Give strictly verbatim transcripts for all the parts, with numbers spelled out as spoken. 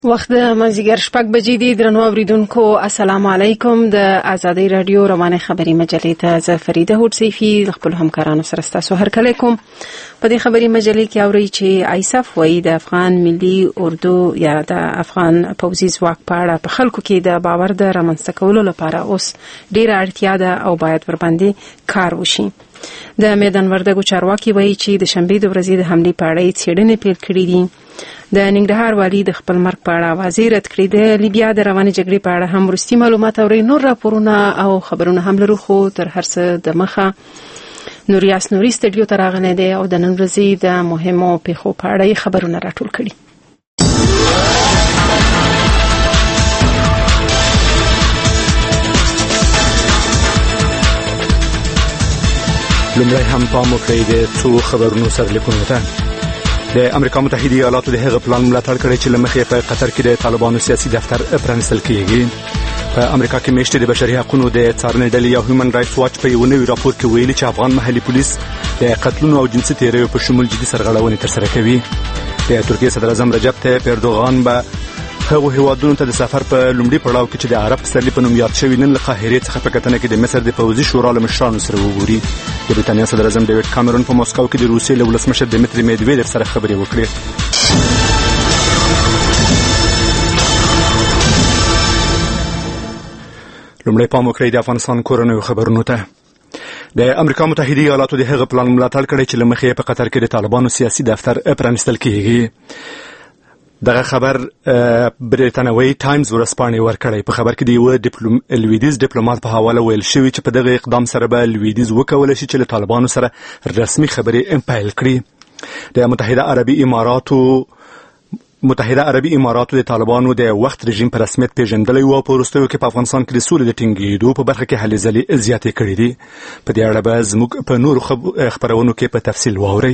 وخت د مازیګر شپږ بجې دي. درنو اوریدونکو السلام علیکم. د آزادۍ رادیو روانه خبري مجلې ته زه فریده هوډسیفي خپل همکارانو سره تاسو هرکلی کوم. په دې خبري مجلې کې اوري چې آیساف وایي د افغان ملي اردو یا د افغان پوځي ځواک په اړه په خلکو کې د باور د رامنځته کولو لپاره اوس ډیره اړتیا ده او باید ورباندې کار وشي. د میدان وردګو چارواکي وایي چې د شنبې د ورځې د حملې په اړه څېړنې پیل کړې دي. د ننګرهار والي د خپل مرګ په اړه واضح رد کړی. د لیبیا د روانې جګړې په اړه هم وروستي معلومات اوري. نور راپورونه او خبرونه هم لرو، خو تر هر څه د مخه نوریاس نوري سټډیو ته راغلی دی او د نن ورځې د مهمو پیښو په اړه خبرونه راټول کړي. لومړی هم پام وکړئ د څو خبرونو سرلیکونو ته. د امریکا متحده ایالاتو د هغه پلان ملاتړ کړی چې له مخې په قطر کې د طالبانو سیاسي دفتر پرانیستل کیږي. په امریکا کې میاشتې د بشري حقوقو د څارنې ډلې یا هیومن رائټس واچ په یو نوي راپور کې ویلي چې افغان محلي پولیس د قتلونو او جنسي تیریو په شمول جدي سرغړونې ترسره کوي. د ترکیې صدر اعظم رجب طیب اردوغان به هغه هیوادونو ته د سفر په لومړي پړاو کې چې د عرب پسرلي په نوم یاد شوی نن له قاهرې څخه په کتنه کې د مصر د پوځي شورا له مشرانو سره وګوري. د بریتانیا صدر اعظم ډیوډ کامرون په موسکو کې د روسیې له ولسمشر دمیتری میدویدف سره خبرې وکړې. لومړی پام وکړئ د افغانستان کورنیو خبرونو ته. د امریکا متحده ایالاتو د هغه پلان ملاتړ کړی چې له مخې په قطر کې د طالبانو سیاسي دفتر پرانیستل کیږي. دغه خبر بریتانوي ټایمز ورسپانې ورکړی. په خبر کې د یو ډیپلوم لویدیز ډیپلوماټ په حواله ویل شوی چې په دغه اقدام سره به لویدیز وکولای شي چې له طالبانو سره رسمي خبرې پیل کړي. د متحده عربي اماراتو متحده عربي اماراتو د طالبانو د وخت رژیم په رسمیت پیژندلی و. په وروستیو کې په افغانستان کې د سولې د ټینګېدو په برخه کې هلې ځلې زیاتې کړې دي. په دې اړه به زموږ په نورو خبرونو کې په تفصیل واورئ.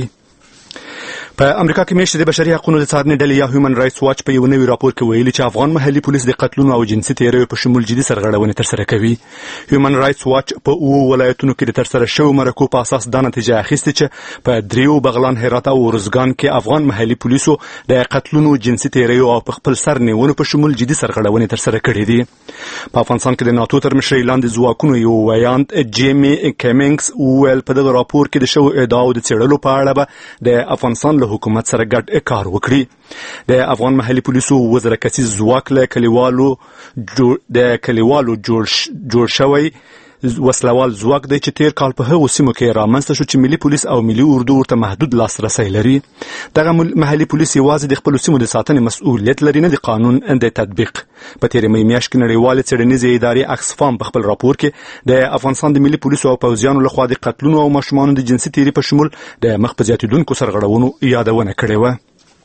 په امریکا کې میاشتې د بشري حقوقو د څارنې ډلې یا هیومن رائټس واچ په یو نوي راپور کې ویلي چې افغان محلي پولیس د قتلونو او جنسي تیریو په شمول جدي سرغړونې ترسره کوي. هیومن رائټس واچ په اوو ولایتونو کې د ترسره شویو مرکو په اساس دا نتیجه اخیستې چې په دریو بغلان، هرات او ارزګان کې افغان محلي پولیسو د قتلونو، جنسي تیریو او په خپل سر نیولو په شمول جدي سرغړونې ترسره کړې دي. په افغانستان کې د ناتو تر مشرۍ لاندې ځواکونو یو ویاند جیمی کیمنګز وویل په دغه راپور کې د شویو ادعاو د څېړلو په اړه به د افغانستان له حکومت سره ګډ کار وکړي. د افغان محلي پولیسو وزره کسیز ځواک له کلیوالو د کلیوالو جوړ شوی وسلوال ځواک دی چې تیر کال په هغو سیمو کې رامنځته شو چې ملي پولیس او ملي اردو ورته محدود لاسرسی لري. دغه محلي پولیس یوازې د خپلو سیمو د ساتنې مسؤلیت لري، نه د قانون د تطبیق. په تیرې مې میاشت کې نړیوالې څېړنیزې ادارې اکسفام په خپل راپور کې د افغانستان د ملي پولیسو او پوځیانو لخوا د قتلونو او ماشومانو د جنسي تیري په شمول د مخ په زیاتېدونکو سرغړونو یادونه کړې وه.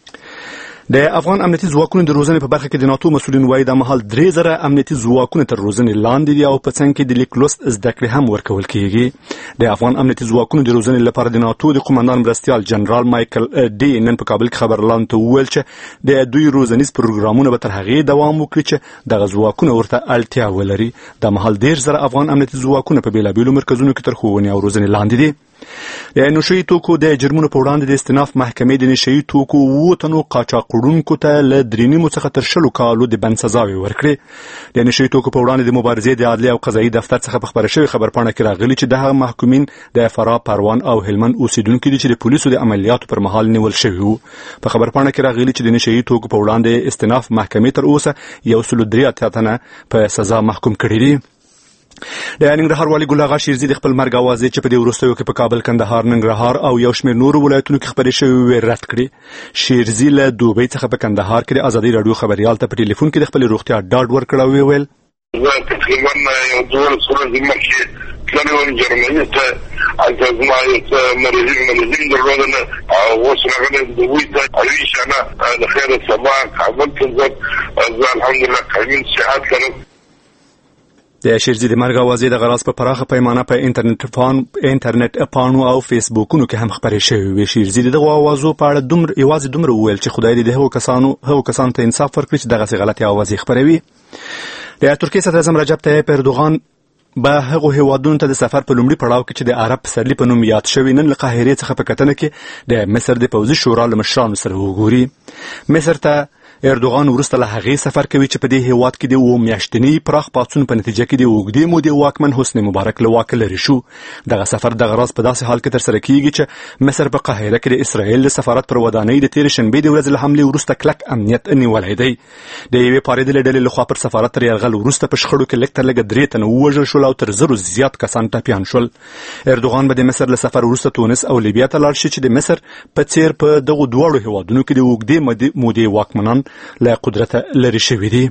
د افغان امنیتي ځواکونو د روزنې په برخه کې د ناتو مسؤلین وایي د مهال درې زره امنیتي ځواکونه تر روزنې لاندې دي او په څنګ کې د لیک لوست زده کړې هم ورکول کیږي. د افغان امنیتي ځواکونو د روزنې لپاره د ناتو د قومندان مرستیال جنرال مایکل ډي نن په کابل کې خبرلاندو ته وویل چې د دوی روزنیز پروګرامونه به تر هغې دوام وکړي چې دغه ځواکونه ورته اړتیا ولري. د مهال دېرش زره افغان امنیتي ځواکونه په بېلابېلو مرکزونو کې تر ښوونې او روزنې لاندې دي. د نشهیي توکو د جرمونو په وړاندې د استیناف محکمې د نشهیي توکو اووه تنو قاچاقوړونکو ته له درې نیمو څخه تر شلو کالو د بند سزاوې ورکړې. د نشهیي توکو په وړاندې د مبارزې د عدلیې او قضایي دفتر څخه په خپره شوې خبرپاڼه کې راغلي چې دغه محکومین د فراه، پروان او هلمند اوسیدونکي دي چې د پولیسو د عملیاتو پر مهال نیول شوي وو. په خبرپاڼه کې راغلي چې د نشهیي توکو په وړاندې استیناف محکمې تر اوسه یو سل درې اتیا تنه په سزا محکوم کړي دي. د ننګرهار والي ګل اغا شیرزي د خپل مرګ اوازې چې په دې وروستیو کې په کابل، کندهار، ننګرهار او یو شمېر نورو ولایتونو کې خپرې شوې رد کړې. شیرزي له دوبۍ څخه په کندهار کې د ازادۍ راډیو خبریال ته په ټلیفون کې د خپلې روغتیا ډاډ ورکړ او ویل زه تقریبا یو دوه ورځې مخکې تللی وم جرمني ته، هلته زما یو مریضین مریضین درلودل او اوس راغلی دوبۍ ته انشاءالله د خیر سبا کابل ته ځم. زه الحمدلله کامل صحت لرم. د شیرزي د مرګ اوازې د غراس په پراخه پیمانه په انټرنیټ فان انټرنیټ پاڼو او فیسبوکونو کې هم خبرې شوې وې. شیرزي دغه اوازو په اړه دومره یوازې دومره وویل چې خدای دې د هغو کسانو هغو کسانو ته انصاف ورکړي چې دغسې غلطې اوازې خپروي. د ترکیې صدر اعظم رجب طیب اردوغان به هغو هیوادونو ته د سفر په لومړي پړاو کې چې د عرب پسرلي په نوم یاد شوی نن له قاهرې څخه په کتنه کې د مصر د پوځي شورا له مشرانو سره وګوري. مصر ته اردوغان وروسته له هغې سفر کوي چې په دې هیواد کې د اووه میاشتني پراخ پاڅون په نتیجه کې د اوږدې مودې واکمن حسني مبارک له واکه لرې شو. دغه سفر دغه راز په داسې حال کې ترسره کیږي چې مصر په قاهره کې د اسرائیل د سفارت پر ودانۍ د تېرې شنبې د ورځې له حملې وروسته کلک امنیت نیولی دی. د یوې پارېدلې ډلې لخوا پر سفارت تر یرغل وروسته په شخړو کې لږ تر لږه درې تنه ووژل شول او تر زرو زیات کسان ټپیان شول. اردوغان به د مصر له سفر وروسته تونس او لیبیا ته لاړ شي چې د مصر په څیر په دغو دواړو هیوادونو کې د اوږدې مودې واکمنان له قدرته لرې شوي دي.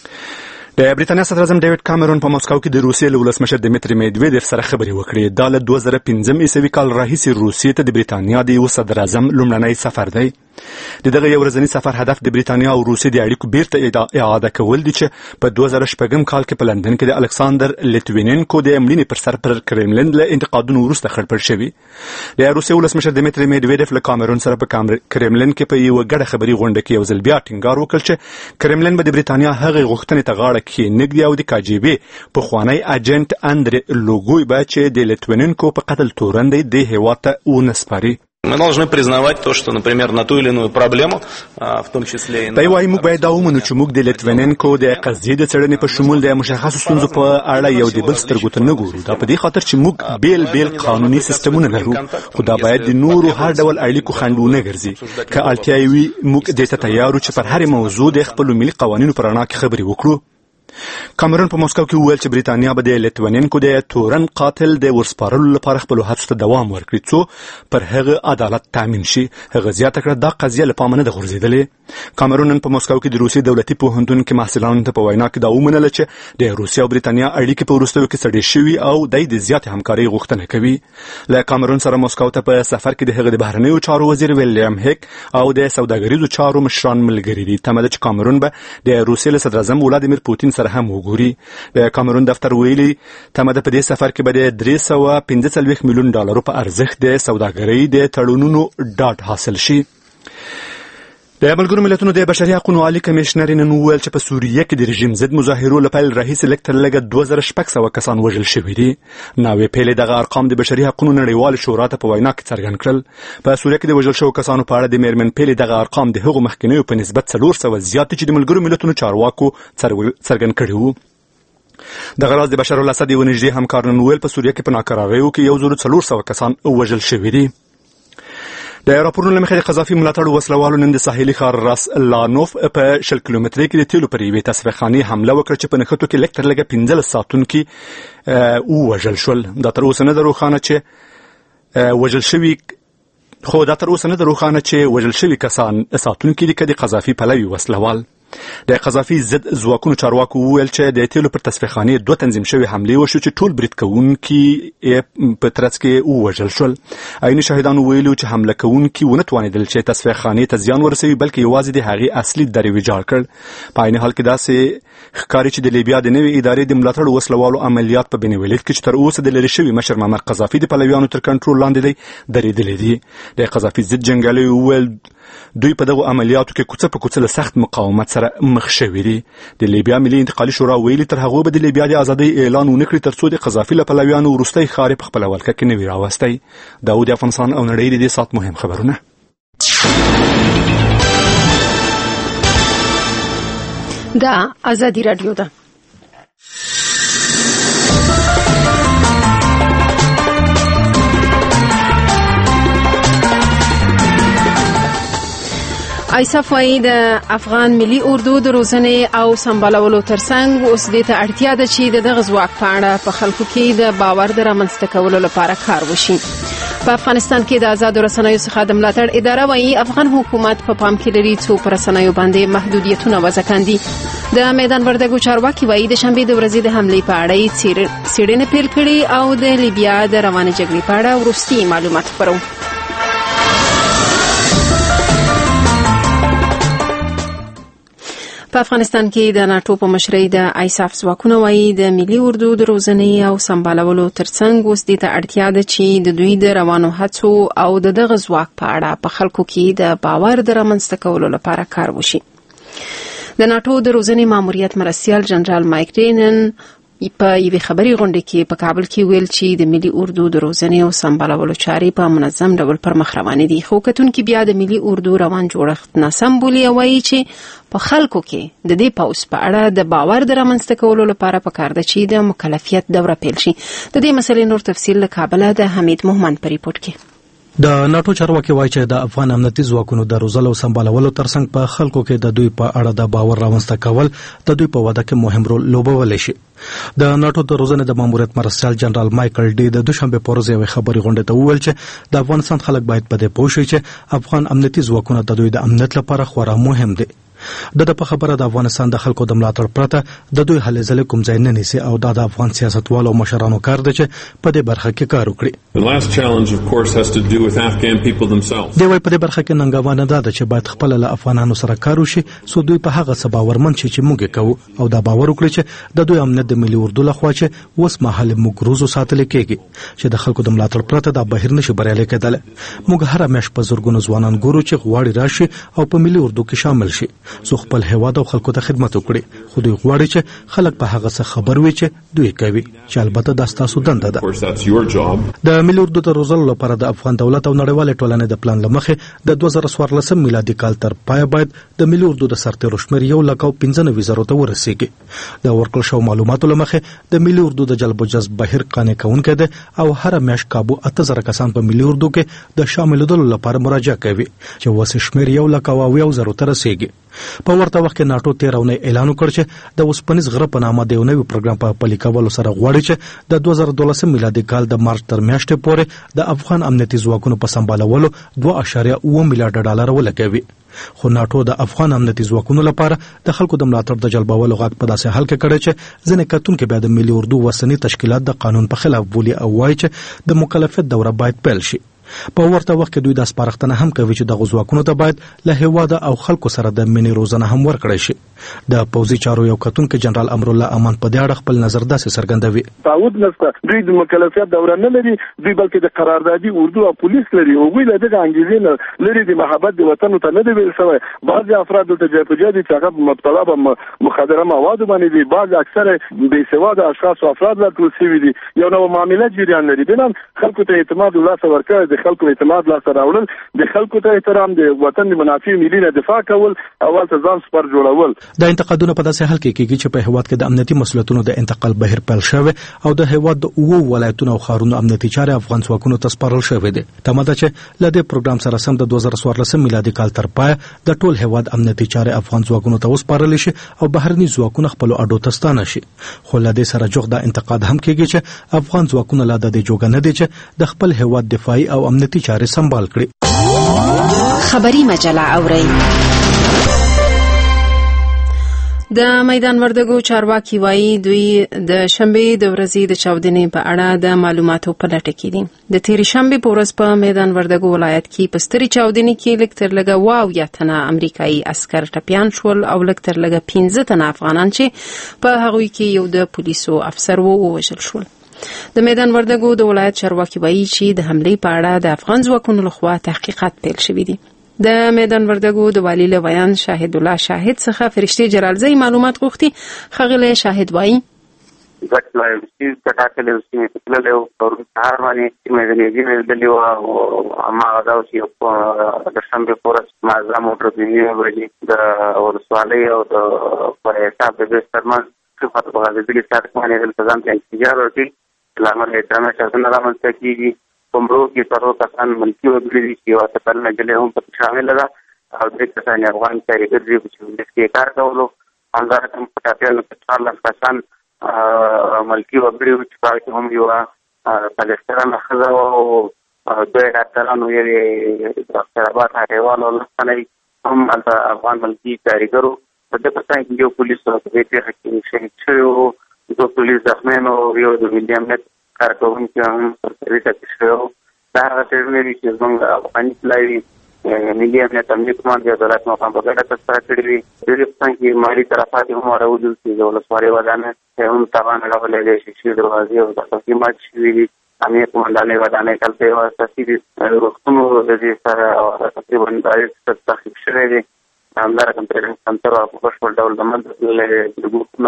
د بریتانیا صدر اعظم ډیوډ کامرون په مسکو کې د روسیې له ولسمشر دمیتری میدویدف سره خبرې وکړې. دا له دوه زره پنځم عیسوي کال راهیسې روسیې ته د بریتانیا د یو صدر اعظم لومړنی سفر دی. د دغه یو ورځني سفر هدف د بریتانیا او روسیې د اړیکو بیرته اعاده کول دي چې په دوه زره شپږم کال کې په لندن کې د الکساندر لیتوینینکو د مړینې پر سر پر کرملین له انتقادونو وروسته خړپړ شوي. د روسیې ولسمشر دمیتری میدویدف له کامرون سره په کرملین کې په یوه ګډه خبري غونډه کې یو ځل بیا ټینګار وکړ چې کرملین به د بریتانیا هغې غوښتنې ته غاړه کښېنږدي او د کاجبي پخوانی اجنټ اندرې لوګوی به چې د لیتوینینکو په قتل تورن دی د هیواد ته ونه سپاري. Мы должны признавать то, что, например, на ту или иную проблему, в том числе и... دا وايي موږ باید دا ومنو چې موږ د لیتوینینکو د قضیې د څېړنې په شمول د مشخصو ستونزو په اړه یو د بل سترګو ته نه ګورو. دا په دې خاطر چې موږ بیل بیل قانوني سیستمونه لرو، خو دا باید د نورو هر ډول اړیکو خنډ ونه ګرځي. که اړتیا وي موږ دې ته تیار یو چې پر هرې موضوع د خپلو ملي قوانینو په رڼا کې خبرې وکړو. کامرون په مسکو کې وویل چې بریتانیا به د لیتوینینکو د تورن قاتل د ورسپارلو لپاره خپلو هڅو ته دوام ورکړي څو پر هغه عدالت تامین شي. هغه زیاته کړه دا قضیه له پامه نه ده غورځېدلې. کامرون نن په مسکو کې د روسیې دولتي پوهنتون کې محصلانو ته په وینا کې دا ومنله چې د روسیې او بریتانیا اړیکې په وروستیو کې سړې شوي او دی د زیاتې همکارۍ غوښتنه کوي. له کامرون سره مسکو ته په سفر کې د هغه د بهرنیو چارو وزیر ویلیام هیک او د سوداګریزو چارو مشران ملګري دي. تمه ده چې کامرون به د روسیې له صدر اعظم ولادیمیر پوتین سره هم وګوري. د کامرون دفتر ویلي تمه ده په دې سفر کې به د درې سوه پنځه څلوېښت میلیون ډالرو په ارزښت د سوداګرۍ د تړونونو ډاډ حاصل شي. د ملګرو ملتونو د بشري حقوقو عالي کمشنر نن وویل چې په سوریه کې د رژیم ضد مظاهرو له پیل راهیسې لږ تر لږه دوه زره شپږ سوه کسان وژل شوي دي. ناوې پیلې دغه ارقام د بشري حقوقو نړیوالې شورا ته په وینا کې څرګند کړل. په سوریه کې د وژل شوو کسانو په اړه د میرمن پیلې دغه ارقام د هغو مخکینیو په نسبت څلور سوه زیات دي چې د ملګرو ملتونو چارواکو څرګند کړي وو. دغه راز د بشار الاسد یو نږدې همکار نن وویل په سوریه کې په ناکراریو کې یو زر څلور سوه کسان وژل شوي دي. د راپورونو له مخې د قذافي ملاتړو وسلوالو نن د ساحلي ښار راس لانوف په شل کیلومترۍ کې د تیلو پر یوې تصفیهخانې حمله وکړه چې په نښتو کې لږ تر لږه پنځلس ساتونکي ووژل شول. دا تر اوسه نه ده روښانه چې وژل شوي خو دا تر اوسه نه ده روښانه چې وژل شوي کسان ساتونکي دي که د قذافي پلوي وسلوال. د قذافي ضد ځواکونو چارواکو وویل چې د تیلو پر تصفیهخانې دوه تنظیم شوي حملې وشو چې ټول برید کوونکي په ترڅ کې ووژل شول. عیني شاهدانو ویلي چې حمله کوونکي ونه توانېدل چې تصفیهخانې ته زیان ورسوي بلکې یوازې د هغې اصلي درې ویجاړ کړ. په عین حال کې داسې ښکاري چې د لیبیا د نوې ادارې د ملاتړو وسلوالو عملیات په بنولید کې چې تر اوسه د لرې شوي مشر معمر قذافي د پلویانو تر کنټرول لاندې دی درېدلې دي. د قذافي ضد جنګیالیو وویل دوی په دغو عملیاتو کې کوڅه په کوڅه له سخت مقاومت سره مخ شوي دي. د لیبیا ملي انتقالي شورا ویلي تر هغو به د لیبیا د ازادۍ اعلان ونه کړي تر څو د قذافي له پلویانو وروستی ښار په خپله ولکه کې نه وي راوستی. دا و د افغانستان او نړۍ د دې ساعت مهم خبرونه. دا ازادي راډیو ده. ایساف وايي د افغان ملي اردو د روزنې او سمبالولو ترڅنګ اوس دې ته اړتیا ده چې د دغه ځواک په اړه په خلکو کې د باور د رامنځته کولو لپاره کار وشي. په افغانستان کې د آزادو رسنیو څخه د ملاتړ اداره وايي افغان حکومت په پام کې لري څو پر رسنیو باندې محدودیتونه وضع کاندي. د میدان وردګو چارواکي وايي د شنبې د ورځې د حملې په اړه څېړنې پیل کړي او د لیبیا د روانې جګړې په اړه وروستي معلومات خپروي. په افغانستان کې د ناټو په مشرۍ د ایساف ځواکونه وايي د ملي اردو د روزنې او سمبالولو ترڅنګ اوس دې ته اړتیا ده چې د دوی د روانو هڅو او د دغه ځواک په اړه په خلکو کې د باور د رامنځته کولو لپاره کار وشي. د ناټو د روزنې ماموریت مرستیال جنرال مایک ډینن په یوې خبري غونډه کې په کابل کې ویل چې د ملي اردو د روزنې او سمبالولو چارې په منظم ډول پر مخ روانې دي. خو کتونکو بیا د ملي اردو روان جوړښت ناسم بولي او وایي چې په خلکو کې د دې پاوس په اړه د باور د رامنځته کولو لپاره پکار ده چې د مکلفیت دوره پیل شي. د دې مسلې نور تفصیل له کابل د حمید مومن په ریپورت کې. د ناتو چارواکي وایي چې د افغان امنیتي ځواکونو د روزلو او سمبالولو ترڅنګ په خلکو کې د دوی په اړه د باور رامنځته کول د دوی په وده کې مهم رول لوبولی شي. د ناتو د روزنې د ماموریت مرستیال جنرال مایکل ډي د دوشنبه په ورځ یوې خبري غونډه ته وویل چې د افغانستان خلک باید په دې پوه شي چې افغان امنیتي ځواکونه د دوی د امنیت لپاره خورا مهم دي. د په خبره د افغانستان د خلکو د ملاتړ پرته د دوی هلې ځلې کوم ځای نه نیسي او دا د افغان سیاستوالو او مشرانو کار دی چې په دې برخه کې کار وکړي. دی وايي په دې برخه کې ننګونه ده چې باید خپل له افغانانو سره کار وشي سو دوی په هغه څه باورمن شي چې موږ کوو او دا باور وکړي چې د دوی امنیت د ملي اردو لخوا چې اوس مهال موږ روزو ساتل کېږي چې د خلکو د ملاتړ پرته دا بهیر نشي بریالي کېدل. موږ هر میاشت په زورګونو ځوانان ګورو چې غواړي راشي او په ملي اردو کې شامل شي زه خپل هیواد او خلکو ته خدمت وکړي خو دوی غواړي چې خلک په هغه څه خبر وي چې دوی کوي چې البته دا ستاسو دنده ده. د ملي اردو د روزلو لپاره د افغان دولت او نړیوالې ټولنې د پلان لمخې د دوه زره څوارلسم میلادي کال تر پای باید د ملي اردو د سرتیرو شمېر یو لک او پنځه نوي زرو ته ورسیږي. د ورکړل شوو معلوماتو لمخې د ملي اردو د جلب او جذب بهیر قانع کوونکی دی او هر میاشت کابو اته زره کسان په ملي اردو کې د شاملېدلو لپاره مراجعه کوي چې وسه شمېر یو لک او اویا زرو ته رسیږي. په ورته وخت کې ناتو تیر اونۍ اعلان وکړ چې د اوسپنیز غره په نامه د یو نوي پروګرام په پلي کولو سره غواړي چې د دوه زره دولسم میلادي کال د مارچ تر میاشتې پورې د افغان امنیتي ځواکونو په سمبالولو دوه اعشاریه اوه میلیارډ ډالر ولګوي. خو ناتو د افغان امنیتي ځواکونو لپاره د خلکو د ملاتړ د جلبولو غږ په داسې حال کې کړی چې ځینې کتونکي بیا د ملي اردو وسنی تشکیلات د قانون په خلاف بولي او وایي چې د مکلفیت دوره باید پیل شي. په ورته وخت کې دوی د سپارښتنه هم کوي چې د ځواکونو ته باید له هیواد او خلکو سره د مینې روزنه هم ورکړی شي. د پوځي چارو یو کتونکي جنرال امرالله امان په دې اړه خپل نظر داسې څرګندوي. تعهد نشته، دوی د مکلفیت دوره نه لري، دوی بلکې د قراردادي اردو او پولیس لري. هغوی له دغه انګیزې نه لري د محبت د وطن ته نه دی ویل شوی. بعضې افراد دلته جای په جای دي چې هغه مبتلا په مخدره موادو باندې دي، بعضې اکثره بېسواده اشخاص او افراد راټول شوي دي، یو نوع معامله جریان لري. بنان خلکو ته اعتماد ولاسه ورکړی، د خلکو اعتماد لاسه راوړل، د خلکو ته احترام، د وطن د منافع ملي نه دفاع کول، اول ته ځان سپر جوړول. د انتقادونو په داسې حال کې کېږي چې په هیواد کې د امنیتي مسؤلیتونو د انتقال بهیر پیل شوی او د هیواد د اوو ولایتونو او ښارونو امنیتي چارې افغان ځواکونو ته سپارل شوې دي. تمه ده چې له دې پروګرام سره سم د دوه زره څوارلسم میلادي کال تر پایه د ټول هیواد امنیتي چارې افغان ځواکونو ته وسپارل شي او بهرني ځواکونه خپل اډو ته ستانه شي. خو له دې سره جوخ د انتقاد هم کېږي چې افغان ځواکونه لا د دې جوګه نه دي چې د خپل هیواد دفاعي او امنیتي چارې سمبال کړي. خبری مجله اورئ. د میدان وردګو چارواکي وایي دوی د شنبې د ورځې د چاودنې په اړه د معلوماتو په لټه کې دي. د تېرې شنبې په ورځ په میدان وردګو ولایت کې په سترې چاودنې کې لږ تر لږه اووه اویا تنه امریکایي عسکر ټپیان شول او لږ تر لږه پنځه تنه افغانان چې په هغوی کې یو د پولیسو افسر و ووژل شول. د میدان وردګو د ولایت چارواکي وایي چې د حملې په اړه د افغان ځواکونو لخوا تحقیقات پیل شوي دي. د میدان وردګو د والی له بیان شاهد الله شاهد څخه فرشتي جلالزی معلومات غوښتي. ښاغلی شاهد وایي ځکه چې ټاکلې اوسې په تللې او پرون سهار باندې چې مې د نیږدې دلې او هغه دا چې په د شنبې په ورځ معظم موټر کې ویلي د ولسوالۍ او د په حساب د بسترمن خدمت په غاړه دې سره باندې د تنظیم ته انتظار ورکړي. لامل یې دا چې څنګه رامنځته کېږي. کومرو کې څلور کسان ملکي وګړي دي چې یوه سفر نجلۍ هم پکې شامله ده او درې کسان افغان کارګر دي چې پولیس کې کار کولو. همدارنګه په ټاپیانو کې څوارلس کسان ملکي وګړي وو چې پکې هم یوه پاکستاني ښځه او دوی ډاکټرانو یې د اخترابات هغېوالو لس تنه هم هلته افغان ملکي کارګر وو. په دې په ځای کې یو پولیس په دې پیښه کې شهید شوی وو، دوه پولیس زخمیان او یو د ملي امنیت کارکوونکي هم سرتري ټپي شوي وو. دا هغه څېړنې دي چې زموږ افغاني پلاوي ملي امنیت امنیه کمان د عدالت مقام په ګډه ترسره کړي وي. د دې په څنګ کې مالي طرفات هم راوځي چې د ولسوالۍ ودانۍ هم تاوان اړولی دی، شیشې دروازې او دفترې مات شوي دي. امنیه قمندانۍ ودانۍ دلته یو اساسي روغتون د دې سره تقریبا تخریب شوی دی. همدارنګه پیرنټ سنټر په بشپړ ډول د منځه تللی د ګروپونه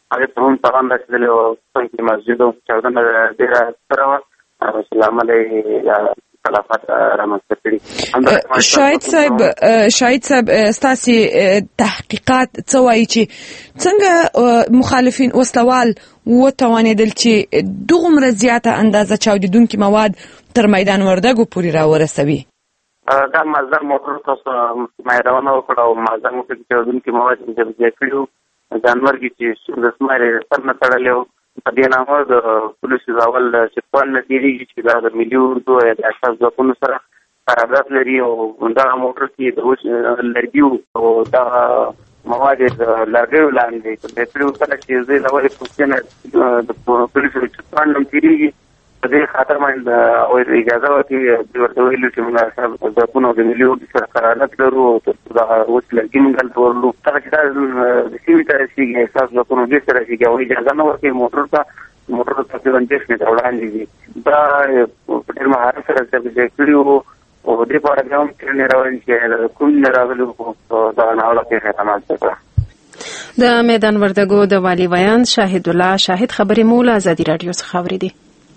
هغه ته هم تاوان رسیدلی و. څنګه مسجد او چاودنه ډېره ستره وه، رسول الله خلافت رامنځته کړي. شاهد صاحب شاهد صاحب ستاسو تحقیقات څه وایي چې څنګه مخالفین وسلوال وتوانېدل چې دومره زیاته اندازه چاودیدونکي مواد تر میدان وردګو پورې راورسوي؟ دا مازدر موټر تاسو میدانونه وکړه او مازدر موټر کې چاودیدونکي مواد جبجه کړي. ځانمرګي چې د سمارې سر نه تړلی و. په دې نامه د پولیسو ځاول چې پل نه تېرېږي چې دا د ملي اردو یا د اساس ځواکونو سره قرارداد لري او دغه موټر کې د اوس لرګي او دغه مواد د لرګیو لاندې د کړي کله چې زه د اولې پوښتنه د پولیسو چې پل نه تېرېږي په دې خاطر باندې اجازه ورکړي چې ورته ویلو چې موږ اساس ځواکونو د ملي اردو سره قرارداد لرو او دغه اوس لرګي موږ هلته ورلو. کله چې دا د سیمې ته رسېږي اساس ځواکونو دې سره رسېږي او اجازه نه ورکوي موټر ته، موټر تقریبا دېرش متره وړاندې دي. دا په ډېر مهارت سره جبجه کړي وو او دې په اړه بیا هم څېړنې روانې چې کوم نه راغلي خو دغه ناوړه پېښه رامنځته کړه. د میدان وردګو د والي ویان شاهد الله شاهد خبرې مو له ازادي راډیو څخه اورېدې.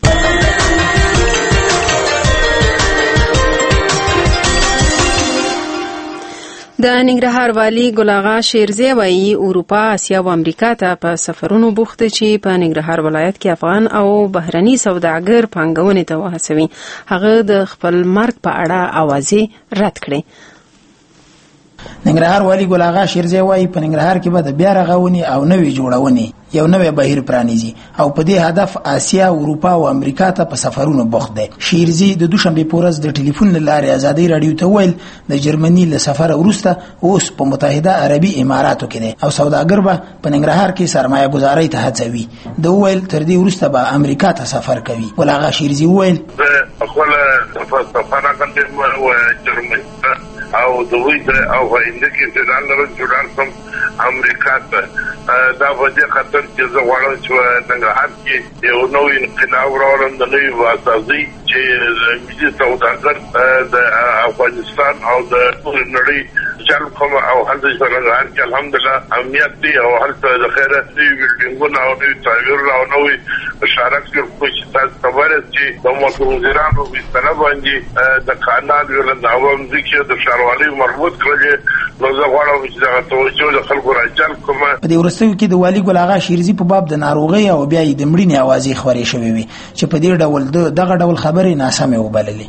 د ننګرهار والي ګل اغا شیرزی وایي اروپا، اسیا او امریکا ته په سفرونو بوخت چې په ننګرهار ولایت کې افغان او بهرني سوداګر پانګونې ته وهڅوي. هغه د خپل مرګ په اړه اوازې رد کړې. ننګرهار والي ګل اغا شیرزی وایي په ننګرهار کې به د بیا رغونې او نوې جوړونې یو نوې بهیر پرانیزي او په دې هدف آسیا، اروپا او امریکا ته په سفرونو بوخت دی. شیرزی د دوشنبه په ورځ د ټلیفون له لارې ازادي رادیو ته ویل د جرمني له سفر وروسته اوس په متحده عربي اماراتو کې دی او سوداګر به په ننګرهار کې سرمایه گذاري ته هڅوي. د ویل تر دې وروسته به امریکا ته سفر کوي. ګل اغا شیرزی ویل خپل سفر کړم و جرمني او د وې او هند کې د ډالر جوړار کوم امریکا ته. دا په دې خاطر چې زه غواړم چې ننګرهار کې یو نوې انقلاب راوړم، د نوې واسطې چې ملي سوداګر د افغانستان او د نړۍ جلب کوم او هلته ننګرهار کې الحمدلله امنیت دی او هلته د خیرات دی بلډینګونه او نوې تعمیرونه او نوې شارک کې چې تاسو خبره چې د موټروزرانو په سره باندې د قانون ولنده عوام ذکر د شاروالي مربوط کړل. نو زه غواړم چې دا توجه د خلکو راجل کوم. په دې ورستیو کې د والي ګل اغا شیرزی په باب د ناروغي او بیا د مړینې اوازې خورې شوې وي چې په دې ډول دغه ډول خبرې ناسمه وبللې.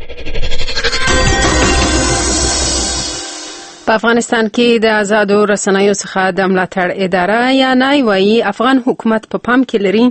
په افغانستان کې د آزادو رسنیو څخه د ملاتړ اداره یا نای وایي افغان حکومت په پام کې لري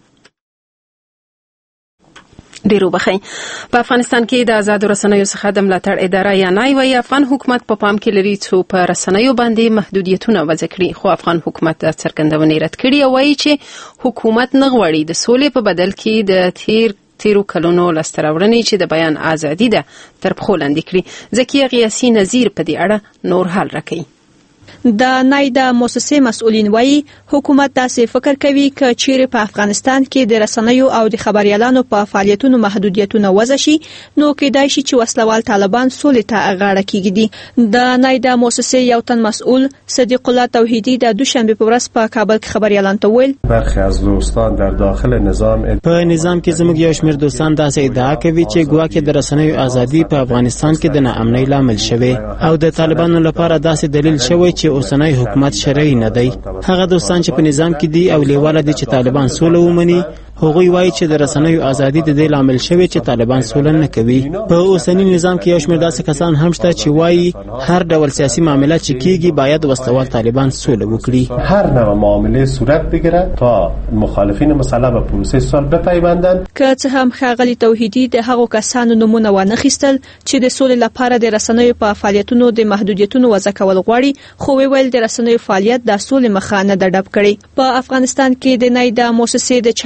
ډیرو بخی. په افغانستان کې د آزادو رسنیو څخه د ملاتړ اداره یا نای وایي افغان حکومت په پام کې لري چې په رسنیو باندې محدودیتونه وضع کړي، خو افغان حکومت د څرګندونې رد کړي او وایي چې حکومت نه غواړي د سولې په بدل کې د تیر تیرو کلونو لاسته راوړنې چې د بیان ازادي ده تر پښو لاندې کړي. ذکیه غیاسي نظیر په دې اړه نور حال راکوي. د نایدا مؤسسې مسؤلین وایي حکومت داسې فکر کوي چې چیرې په افغانستان کې د رسنیو او د خبريالانو په فعالیتونو محدودیتونه وضع شي نو کېدای شي چې وسلوال طالبان سولې ته غاړه کېږدي. د نایدا مؤسسې یو تن مسؤل صدیق الله توحیدی د دوشنبه په ورځ په کابل کې خبريالانو ته ویل برخی از دوستان در داخل نظام په نظام کې زموږ یو شمېر دوستان داسې ادعا کوي چې ګواکې د رسنیو ازادي په افغانستان کې د ناامنۍ لامل شوی او د طالبانو لپاره داسې دلیل شوی چې اوسنۍ حکومت شرعي نه دی. هغه دوستان چې په نظام کې دي او لیواله دي چې طالبان سوله ومني هغوی وایي چې د رسنیو ازادي د دې لامل شوی چې طالبان سوله نه کوي. په اوسنی نظام کې یو شمېر داسې کسان هم شته چې وایي هر ډول سیاسي معاملات چې کیږي باید وسلوال طالبان سوله وکړي. هر نوع معامله صورت بگیرد تا مخالفین مسلح به پروسه صلح بپیوندند. که څه هم ښاغلي توحیدی د هغو کسانو نومونه وانخیستل چې د سولې لپاره د رسنیو په فعالیتونو د محدودیتونو وضع کول غواړي، خو ویل د رسنیو فعالیت د سولې مخه نه ډب کړي. په افغانستان کې د نایدا مؤسسې د چارواکو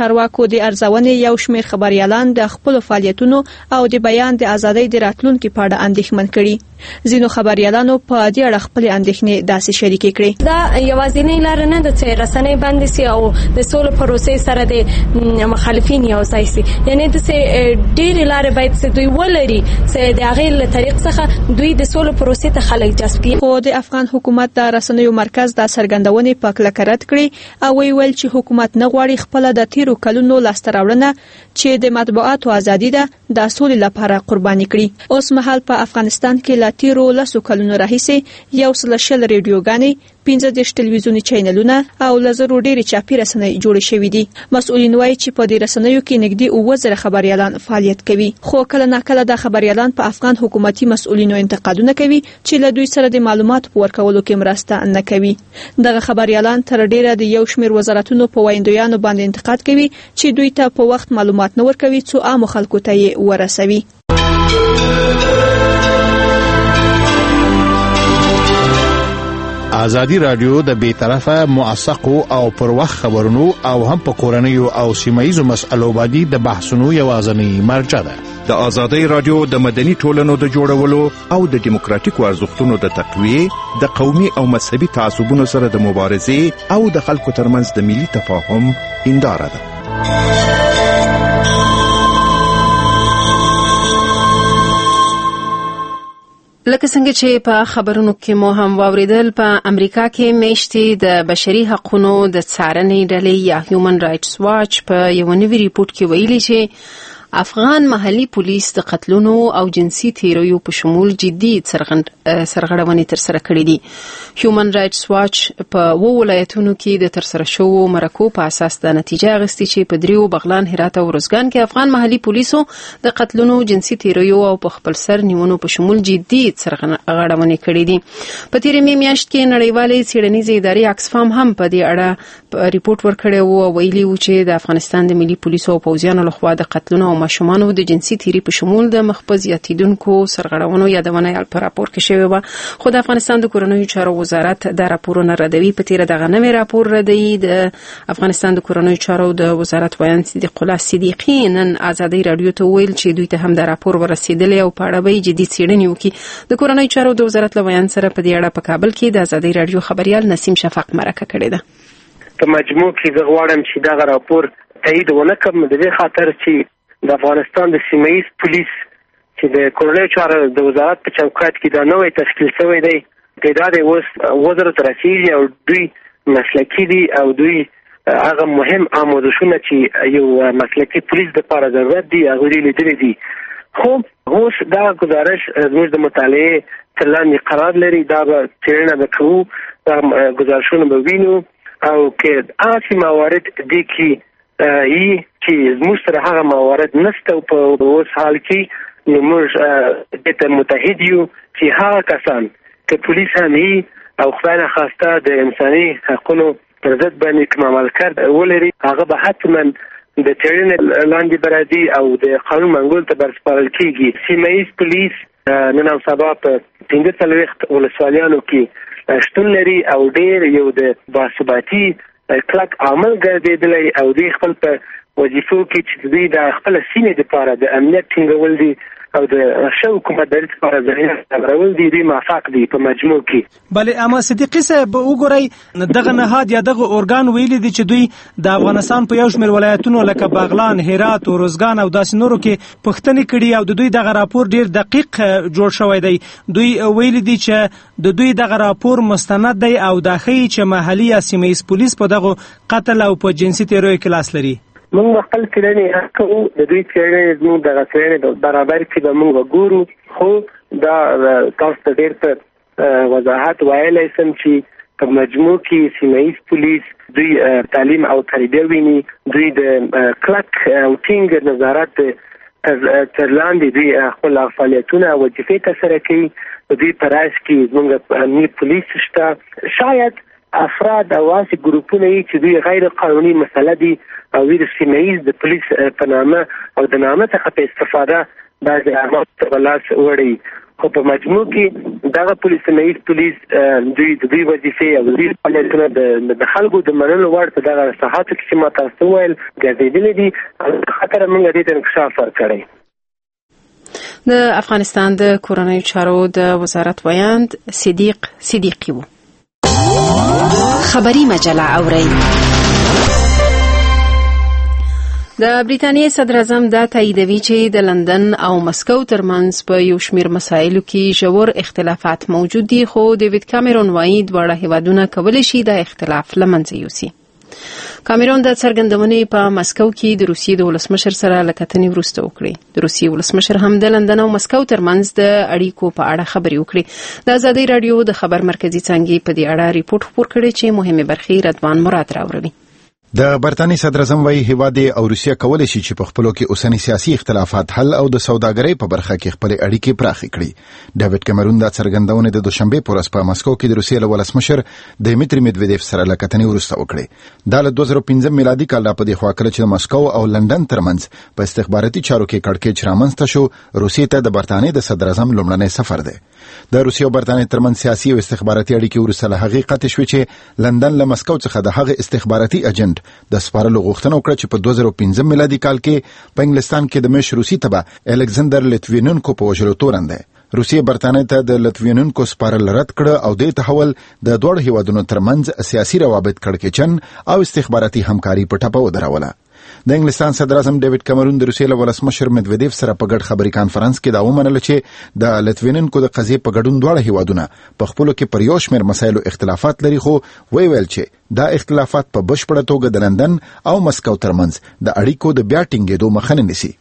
خو د ارزونې یو شمېر خبريالان د خپل فعالیتونو او د بیان د ازادۍ د راتلونکو په اړه اندېښمن کړي. ځینو خبريالانو په دې اړه خپل اندېښنې داسې شریکې کړې. دا یوازینی لار نه ده چې رسنۍ باندې سي او د سولې پروسې سره د مخالفین یو ځای سي. یعنی د ډېرې لارې باید چې دوی ولري چې د هغې له طریق څخه دوی د سولې پروسې ته خلک جذب کړي. خو د افغان حکومت د رسنیو مرکز د څرګندونې په کلکه رد کړې او ویل چې حکومت نه غواړي خپل د تیرو کلونو لاسته راوړنه چې د مطبوعاتو ازادي ده د سولې لپاره قرباني کړي. اوس مهال په افغانستان کې لا تیرو لسو کلونو راهیسې یو سل شل ریډیوګانې، پنځه دېرش ټلویزیوني چینلونه او لزرو ډېرې چاپي رسنۍ جوړې شوې دي. مسؤلین وایي چې په دې رسنیو کې نږدې اووه زره خبريالان فعالیت کوي. خو کله ناکله د خبريالان په افغان حکومتي مسؤلینو انتقادونه کوي چې له دوی سره د معلوماتو په ورکولو کې مرسته نه کوي. دغه خبريالان تر ډیره د یو شمېر وزارتونو په وایندویانو باندې انتقاد کوي چې دوی ته په وخت معلومات نه ورکوي څو عام خلکو ته یې ورسوي. ازادي رادیو د بیطرفه موثقو او پر وخت خبرونو او هم په کورنیو او سیمایي مسألو باندې د بحثونو یوازینی مرجع ده. د ازادي رادیو د مدني ټولنو د جوړولو او د دیموکراتیکو ارزښتونو د تقویه، د قومي او مذهبي تعصبونو سره د مبارزې او د خلکو ترمنځ د ملي تفاهم هنداره ده. لکه څنګه چې په خبرونو کې مو هم واوریدل، په امریکا کې میاشتې د بشري حقوقو د څارنې ډلې یا هیومن رائټس واچ په یو نوي ریپورت کې ویلي چې افغان محلي پولیس د قتلونو او جنسي تیریو په شمول جدي سرغړونې تر سره کړې دي. هیومن رائټس واچ په وو ولایتونو کې د تر سره شوو مرکو په اساس د نتیجه اخیستې چې په دریو بغلان، هرات او روزګان کې افغان محلي پولیسو د قتلونو، جنسي تیریو او په خپل سر نیونو په شمول جدي سرغړونې کړې دي. په تیرې میاشت کې نړیوالې څېړنیزې ادارې اکسفام هم په دې اړه ریپورت ورکړی وو او ویلي وو چې د افغانستان د ملي پولیسو او پوځیانو لخوا د قتلونو او ماشومانو د جنسي تیری په شمول د مخ زیاتیدونکو سرغړونو یادونه یې په راپور کې شوې وه. خو د افغانستان د کورنیو چارو وزارت د راپورونو ردوي. په تیره دغه نوی راپور ردوي د افغانستان د کورنیو چارو د وزارت وایي صدیق الله صدیقی نن ازادي رادیو ته ویل چې دوی ته هم د راپور ورسېدلی او په اړه به جدي څېړنې وکړي. د کورنیو چارو د وزارت له ویان سره په دې اړه په کابل کې د ازادي رادیو خبريال نسیم شفق مرکه کړې ده. په مجموع کې زه غواړم چې دغه راپور تایید ونه کړم د دې خاطر چې د افغانستان د سیمایي پولیس چې د کورنیو چارو د وزارت په چوکاټ کې دا نوې تشکیل شوی دی، تعداد یې اوس اووه زرو ته رسېږي او دوی مسلکي دي او دوی هغه مهم آموزشونه چې یو مسلکي پولیس دپاره ضرورت دي هغوی یې لیدلي دي. خو اوس دا گزارش زموږ د مطالعې تر لاندې قرار لري. دا به څېړنه به کوو، دا گزارشونه به وینو او که هغسې موارد دې کې یي چې زموږ سره هغه موارد نشته او په اوس حال کې نو موږ دې ته متحد یو چې هغه کسان که پولیس هم یي او خدای نخواسته د انساني حقونو پر ضد باندې کوم عملکرد ولري هغه به حتما د څېړنې لاندې به راځي او د قانون منګول ته به سپارل کېږي. سیمه ییز پولیس نن او سبا په پنځه څلوېښت ولسوالیانو کې شتون لري او ډېر یو د باثباتي کلک عمل ګرځېدلی او دوی خپل په وظیفو کې چې دوی د خپل سیمې دپاره د امنیت ټینګول دي او د ښه حکومتداري لپاره زمینه برابرول دي، دوی موفق دي په مجموع کې. بله اما صدیقي صاحب وګورئ دغه نهاد یا دغه ارګان ویلي دي چې دوی د افغانستان په یو شمېر ولایتونو لکه بغلان، هرات او روزګان او داسې نورو کې پوښتنې کړي او د دوی دغه راپور ډېر دقیق جوړ شوی دی. دوی ویلي دي چې د دوی دغه راپور مستند دی او دا ښیي چې محلي یا سیمه ییز پولیس په دغه قتل او په جنسي تیریو کې لاس لري. موږ خپل څېړنې کوو، د دوی څېړنې زموږ دغه څېړنې د برابر کې به موږ وګورو. خو دا تاسو ته ډېر په وضاحت ویلی سم چې په مجموع کې سیمه ییز پولیس دوی تعلیم او تربیه ویني، دوی د کلک او ټینګ نظارت تر لاندې دوی خپل فعالیتونه او وظیفې ترسره کوي. د دوی په راس کې زموږ امني پولیس شته. شاید افراد او واسي ګروپونه یې چې دوی غیر قانوني مسله دي او دوی د سیمه ییز د پولیس په نامه او د نامه څخه په استفاده بعضې اعمال ته لاس وړي. خو په مجموع کې دغه پولیس سیمه پولیس دوی د دوی وظیفې او دوی فعالیتونه د خلکو د منلو وړ په دغه ساحاتو کې چې ما تاسو وویل ګرځېدلي دي خاطر موږ دې ته انکشاف ورکړی. د افغانستان د کورنیو چارو د وزارت ویاند صدیق صدیقی و. خبری مجله اورئ. د بریټانیې صدر اعظم دا تاییدوي چې د لندن او مسکو ترمنځ په یو شمیر مسایلو کې ژور اختلافات موجود دي، خو ډیوډ کامرون وایي دواړه هیوادونه کولی شي دا اختلاف له منځه یوسي. کامرون د څرګندونې په مسکو کې د روسیې د ولسمشر سره له کتنې وروسته وکړي. د روسیې ولسمشر هم د لندن او مسکو ترمنځ د اړیکو په اړه خبرې وکړي. د ازادي رادیو د خبر مرکزی څنګه په دې اړه ریپورت خپور کړی چې مهمه برخې رضوان مراد راوړي. د برتانی صدر اعظم وايي هیواد او روسیه کولای شي چې په خپلو کې اوسنی سیاسي اختلافات حل او د سوداګرۍ په برخه کې خپل اړیکې پراخې کړي. ډیوډ کامرون دا څرګندونه د دوشنبه پر ورځ په مسکو کې د روسیې له ولسمشر دیمیتری میدویدیف سره له کتنې وروسته وکړي. دا له دوه زره پنځه میلادي کال په دې خوا کړ چې مسکو او لندن ترمنځ په استخباراتي چارو کې کړکېچ رامنځته شو. روسیې ته د برتانی د صدر اعظم لومړنی سفر دی. د روسیې او برتانی ترمنځ سیاسي او استخباراتي اړیکې وروسته له حقیقت شوې چې لندن له مسکو څخه د هغه استخباراتي ایجنټ د سپارلو غوښتنه وکړه چې په دوه زره پنځه میلادي کال کې په انګلستان کې د مش روسي تبع الکساندر لټویننکو په وژلو تورن دی. روسیې برتانیې ته د لټویننکو سپارل رد کړ او د تحول د دوه هیوادونو ترمنځ سیاسي روابط کړکېچن او استخباراتي همکاري په ټاپه ودروله. د انګلستان صدر اعظم ډیوډ کامرون د روسیې له ولسمشر میدویدیف سره په ګډ خبري کانفرنس کې دا ومنله چې د لټویننکو د قضیې په ګډون دواړه هیوادونه په خپلو کې پر یو شمېر مسایلو اختلافات لري، خو وی ویل چې دا اختلافات په بشپړه توګه د لندن او مسکو ترمنځ د اړیکو د بیا ټینګېدو مخه نه نیسي.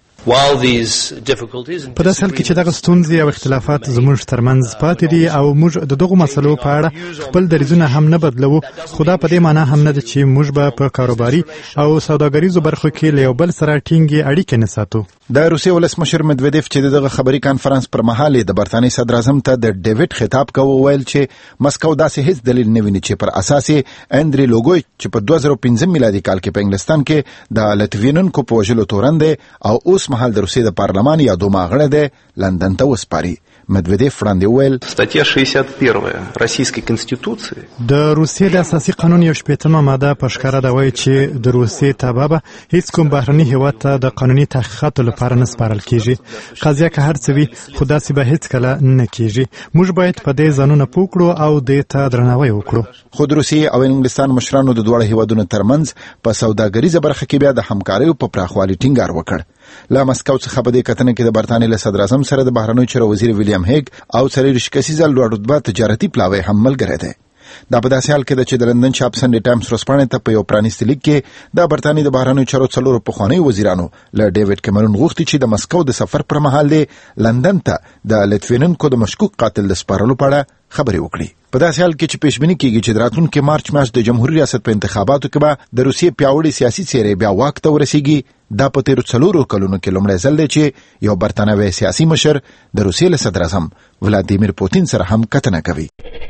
په داسې حال کې چې دغه ستونزې او اختلافات زموږ ترمنځ پاتې دي او موږ د دغو مسلو په اړه خپل دریځونه هم نه بدلوو، خو دا په دې معنی هم نه ده چې موږ به په کاروباري او سوداګریزو برخو کې له یو بل سره ټینګې اړیکې نه ساتو. د روسیې ولسمشر میدویدیف چې دغه خبري کانفرنس پر مهال د برتانی صدر اعظم ته د ډیوډ خطاب کوي ویل چې مسکو داسې هیڅ دلیل نه ویني چې پر اساس اندری لوګوی چې په دوه زره پنځه میلادي کال کې په انګلستان کې د لټویننکو په وژلو تورن دی او اوس مهال د روسیې د پارلمان یا دوما غړی دی لندن ته وسپاري. مدویدیف وړاندې ویل статья шестьдесят первая российской конституции د روسیې د اساسي قانون یو شپږمه ماده په ښکاره دا وایي چې د روسیې تابع به هیڅ کوم بهرني هیواد ته د قانوني تحقیقاتو لپاره نه سپارل کیږي. قضیه که هر څه وي خو داسې به هیڅ کله نه کیږي. موږ باید په دې ځانونه پوه کړو او دې ته درناوی وکړو. خو د روسیې او انګلستان مشرانو د دواړو هیوادونو ترمنځ په سوداګریزه برخه کې بیا د همکاریو په پراخوالي ټینګار وکړ. لا مسکو څخه په دې کتنه کې د برتانیې له صدر اعظم سره د بهرنیو چارو وزیر ویلیام هیګ او څلوېښت کسیزه لوړ رتبه تجارتي پلاوی هم ملګری دی. دا په داسې حال کې ده چې د لندن چاپ سنډې ټایمز ورځپاڼې ته په یو پرانیستي لیک کې د برتانیې د بهرنیو چارو څلورو پخوانیو وزیرانو له ډیوډ کامرون غوښتي چې د مسکو د سفر پر مهال دی لندن ته د لټویننکو د مشکوک قاتل د سپارلو په اړه خبرې وکړي. په داسې حال کې چې پیشبیني کیږي چې د راتلونکي مارچ میاشت د جمهوریت ریاست په انتخاباتو کې به د روسیې پیاوړي سیاسي څېرې بیا واک ته ورسیږي. دا په تیرو څلورو کلونو کې لومړی ځل دی چې یو برتانوي سیاسي مشر د روسیې له صدر اعظم ولادیمیر پوتین سره هم کتنه کوي.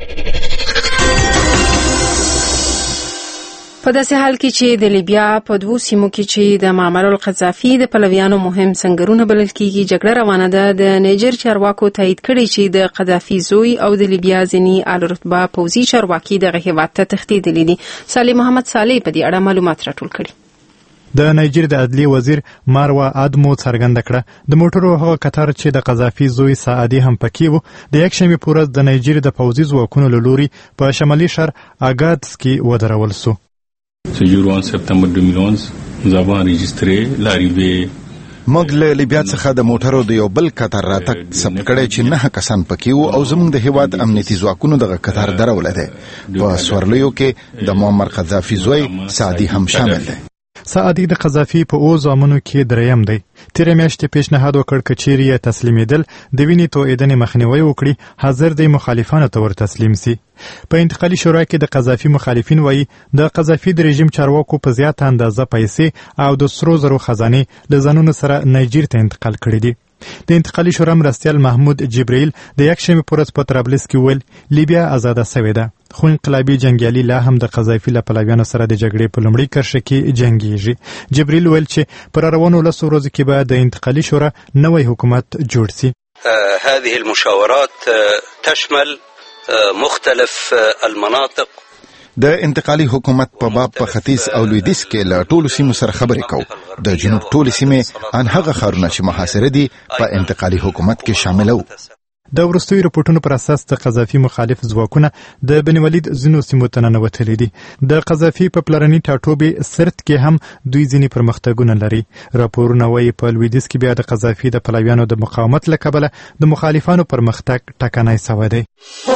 په داسې حال کې چې د لیبیا په دوو سیمو کې چې د معمر القذافي د پلویانو مهم سنگرونه بلل کیږي جګړه روانه ده، د نیجر چارواکو تایید کړی چې د قذافي زوی او د لیبیا ځینې اعلی رتبه پوځي چارواکي دغه هیواد ته تښتېدلي دي. صالح محمد صالح په دې اړه معلومات راټول کړي. د نایجیر د عدلیې وزیر ماروا ادمو څرګنده کړه د موټرو هغه قطار چې د قذافي زوی سعدي هم پکې و د یکشنبې په ورځ د نایجیر د پوځي ځواکونو له لوري په شمالي ښار اګادس کې ودرول سو. Ce jour onze septembre deux mille onze, nous avons enregistré l'arrivée موږ له لیبیا څخه د موټرو د یو بل قطار راتګ ثبت کړی چې نه کسان پکې وو او زموږ د هیواد امنیتي ځواکونو دغه قطار درول دي. په سورلیو کې د معمر قذافي زوی سعدي هم شامل دی. سعدي د قذافي په اوو زامنو کې دریم دی. تیره میاشتې پیشنهاد وکړ که چیرې یې تسلیمېدل د وینې تویېدنې مخنیوی وکړي حاضر دی مخالفانو ته ور تسلیم سي. په انتقالي شورا کې د قذافي مخالفین وایي د قذافي د رژیم چارواکو په زیاته اندازه پیسې او د سرو زرو خزانې له ځانونو سره نایجیر ته انتقال کړي دي. د انتقالي شورا مرستیال محمود جبرائیل د یکشنبې په ورځ په طرابلس کې ویل لیبیا آزاده سوې ده، خو انقلابي جنګیالي لا هم د قذافي له پلویانو سره د جګړې په لومړۍ کرښه کې جنګیږي. جبرائیل ویل چې پر روانو لسو ورځو کې به د انتقالي شورا نوی حکومت جوړ سي. هذه المشاورات تشمل مختلف المناطق. د انتقالي حکومت په باب په ختیځ او لویدیځ کې له ټولو سیمو سره خبرې کوو. د جنوب ټولې سیمې ان هغه ښارونه چې محاصره دي په انتقالي حکومت کې شاملو. د وروستیو رپورټونو پر اساس د قذافي مخالف ځواکونه د بن ولید ځینو سیمو ته ننوتلي دي. د قذافي په پلرني ټاټوبې سرت کې هم دوی ځینې پرمختګونه لري. راپورونه وایي په لویدیځ کې بیا د قذافي د پلویانو د مقاومت له کبله د مخالفانو پرمختګ ټکنی سوی دی.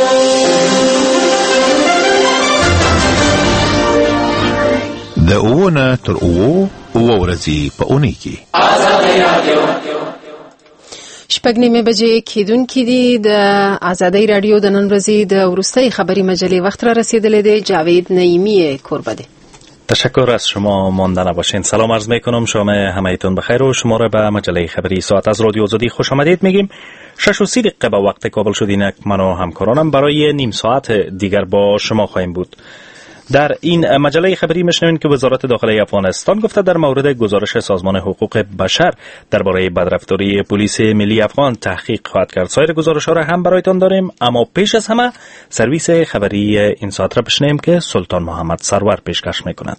د اوونه تر اوو اوه ورځې په اونۍ کې شپږ نیمې بجې کېدونکې دي. د آزادۍ رادیو د نن ورځې د وروستۍ خبری مجلې وخت را رسیدلی دی. جاوید نعیمی کوربه دی. تشکر از شما مانده نباشین. سلام عرض میکنم، شما همهیتون بخیر و شما را به مجله خبری ساعت از رادیو آزادی خوش آمدید میگیم. شش و سی دقیقه به وقت کابل شد. اینک من و همکارانم برای نیم ساعت دیگر با شما خواهیم بود. در این مجله خبری میشنوین که وزارت داخلی افغانستان گفته در مورد گزارش سازمان حقوق بشر درباره بدرفتاری پلیس ملی افغان تحقیق خواهد کرد. سایر گزارش‌ها را هم برایتان داریم، اما پیش از همه سرویس خبری این ساعت را بشنویم که سلطان محمد سرور پیشکش میکند.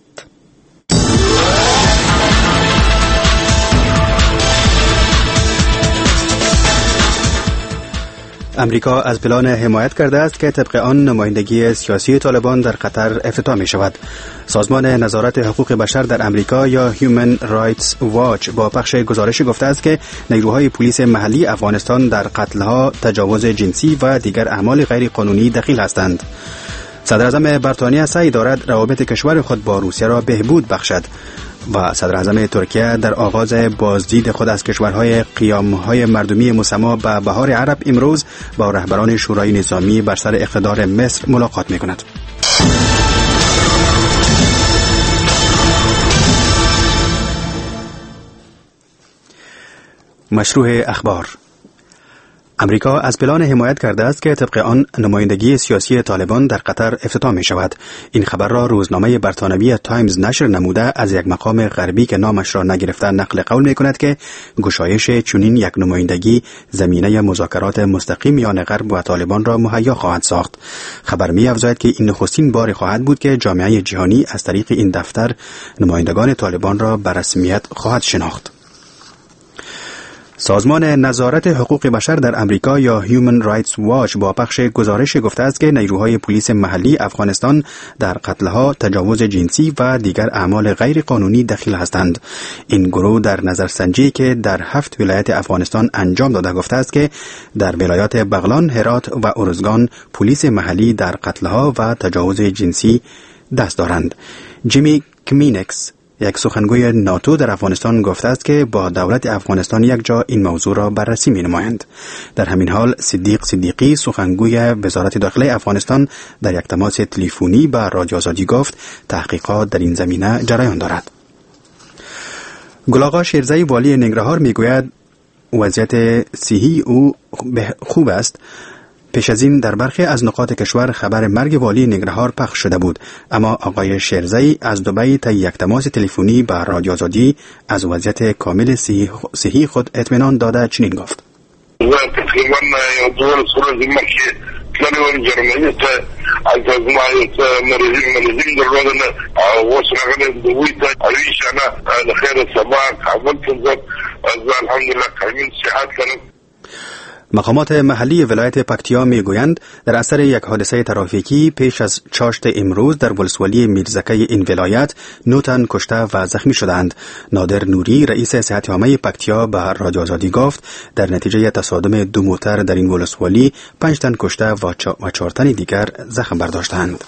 امریکا از پلان حمایت کرده است که طبق آن نمایندگی سیاسی طالبان در قطر افتتاح می شود. سازمان نظارت حقوق بشر در امریکا یا Human Rights Watch با پخش گزارشی گفته است که نیروهای پلیس محلی افغانستان در قتل‌ها، تجاوز جنسی و دیگر اعمال غیر قانونی دخیل هستند. صدر اعظم بریتانیا سعی دارد روابط کشور خود با روسیه را بهبود بخشد و صدر اعظم ترکیه در آغاز بازدید خود از کشورهای قیامهای مردمی مسما به بهار عرب امروز با رهبران شورای نظامی بر سر اقتدار مصر ملاقات می‌کند. مشروع اخبار. امریکا از پلان حمایت کرده است که طبق آن نمایندگی سیاسی طالبان در قطر افتتاح می شود. این خبر را روزنامه بریتانیایی تایمز نشر نموده از یک مقام غربی که نامش را نگرفته نقل قول می کند که گشایش چنین یک نمایندگی زمینه مذاکرات مستقیم میان غرب و طالبان را مهیا خواهد ساخت. خبر می افزاید که این نخستین بار خواهد بود که جامعه جهانی از طریق این دفتر نمایندگان طالبان را به رسمیت خواهد شناخت. سازمان نظارت حقوق بشر در امریکا یا Human Rights Watch با پخش گزارش گفته است که نیروهای پلیس محلی افغانستان در قتل‌ها، تجاوز جنسی و دیگر اعمال غیر قانونی دخیل هستند. این گروه در نظرسنجی که در هفت ولایت افغانستان انجام داده گفته است که در ولایات بغلان، هرات و ارزگان پلیس محلی در قتل‌ها و تجاوز جنسی دست دارند. جیمی کمینکس یک سخنگوی ناتو در افغانستان گفته است که با دولت افغانستان یک جا این موضوع را بررسی می نمایند. در همین حال صدیق صدیقی سخنگوی وزارت داخلی افغانستان در یک تماس تلفنی با رادیو آزادی گفت تحقیقات در این زمینه جریان دارد. گل شیرزایی والی ننگرهار می گوید وضعیت صحی او خوب است. پیش از این در برخی از نقاط کشور خبر مرگ والی ننگرهار پخش شده بود، اما آقای شیرزایی از دبی طی یک تماس تلفنی با رادیو آزادی از وضعیت کامل صحی خود اطمینان داده چنین گفت. تقریبا دو سال زمان که تلوان جرمنی تا از ازمایت مریضی مریضی درودن وصل دوی تا عیش انا خیر صباح قبل تنظر الحمدلله قیمین صحت کنم. مقامات محلی ولایت پکتیا میگویند در اثر یک حادثه ترافیکی پیش از چاشت امروز در ولسوالی میرزکه این ولایت نه تن کشته و زخمی شدند. نادر نوری رئیس صحت عامه پکتیا به رادیو آزادی گفت در نتیجه تصادم دو موتر در این ولسوالی پنج تن کشته و چهار تن دیگر زخم برداشتند.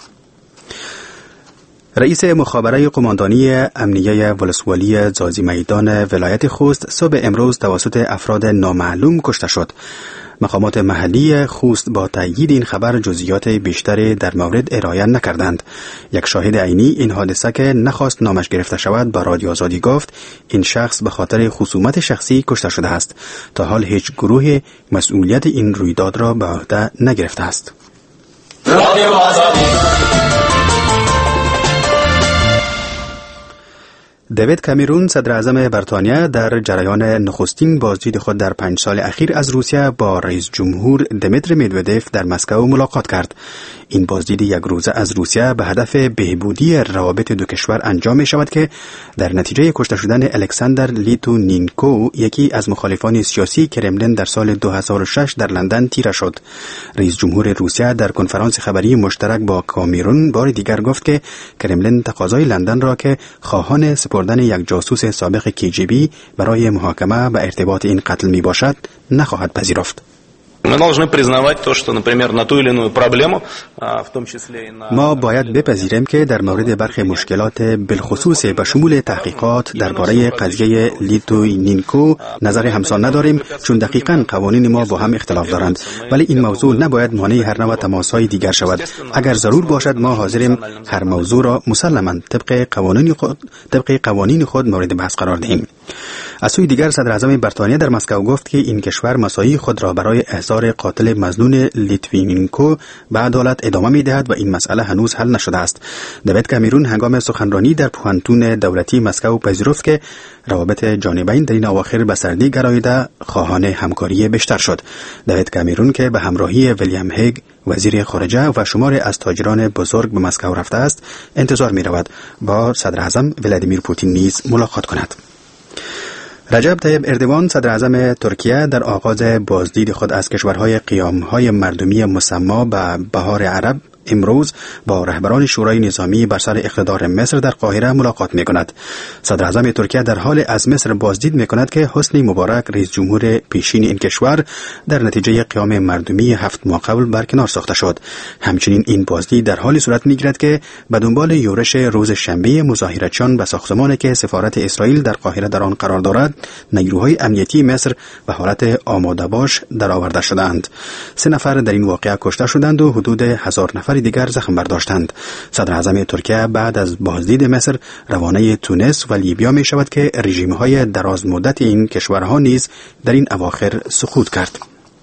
رئیس مخابره قماندانی امنیه ولسوالی زازی میدان ولایت خوست صبح امروز توسط افراد نامعلوم کشته شد. مقامات محلی خوست با تأیید این خبر جزئیات بیشتری در مورد ارائه نکردند. یک شاهد عینی این حادثه که نخواست نامش گرفته شود با رادیو آزادی گفت این شخص به خاطر خصومت شخصی کشته شده است. تا حال هیچ گروه مسئولیت این رویداد را به عهده نگرفته است. دیوید کامرون صدر اعظم بریتانیا در جریان نخستین بازدید خود در پنج سال اخیر از روسیه با رئیس جمهور دمیتری مدودف در مسکو ملاقات کرد. این بازدید یک روزه از روسیه به هدف بهبودی روابط دو کشور انجام می شود که در نتیجه کشته شدن الکساندر لیتونینکو، یکی از مخالفان سیاسی کرملین، در سال دو هزار و شش در لندن تیره شد. رئیس جمهور روسیه در کنفرانس خبری مشترک با کامرون بار دیگر گفت که کرملین تقاضای لندن را که خواهان سپردن یک جاسوس سابق کی جی بی برای محاکمه به ارتباط این قتل می باشد نخواهد پذیرفت. Мы должны признавать то, что, например, на ту или иную проблему, в том числе и на... ما باید بپذیریم که در مورد برخی مشکلات بالخصوص به شمول تحقیقات درباره قضیه لیتوینینکو نظر همسان نداریم، چون دقیقاً قوانین ما با هم اختلاف دارند، ولی این موضوع نباید مانع هر نوع تماس‌های دیگر شود. اگر ضرور باشد ما حاضریم هر موضوع را مسلماً طبق قوانین خود طبق قوانین خود مورد بحث قرار دهیم. از سوی دیگر صدر اعظم بریتانیا در مسکو گفت که این کشور مساعی خود را برای احضار قاتل مظنون لیتوینینکو به عدالت ادامه می‌دهد و این مسئله هنوز حل نشده است. دیوید کامرون هنگام سخنرانی در پوهنتون دولتی مسکو پذیرفت که روابط جانبین در این اواخر به سردی گراییده، خواهان همکاری بیشتر شد. دیوید کامرون که به همراهی ویلیام هیگ وزیر خارجه و شماری از تاجران بزرگ به مسکو رفته است، انتظار می‌رود با صدر اعظم ولادیمیر پوتین نیز ملاقات کند. رجب طیب اردوان صدر اعظم ترکیه در آغاز بازدید خود از کشورهای قیامهای مردمی مسما به بهار عرب امروز با رهبران شورای نظامی بر سر اقتدار مصر در قاهره ملاقات می کند. صدر اعظم ترکیه در حال از مصر بازدید می کند که حسنی مبارک رئیس جمهور پیشین این کشور در نتیجه قیام مردمی هفت ماه قبل برکنار ساخته شد. همچنین این بازدید در حال صورت می گیرد که به دنبال یورش روز شنبه مظاهرچیان به ساختمانی که سفارت اسرائیل در قاهره در آن قرار دارد، نیروهای امنیتی مصر به حالت آماده باش درآورده شدند. سه نفر در این واقعه کشته شدند و حدود هزار نفر دیگر زخم برداشتند. صدر اعظم ترکیه بعد از بازدید مصر روانه تونس و لیبیا می شود که رژیم‌های دراز مدت این کشورها نیز در این اواخر سقوط کرد.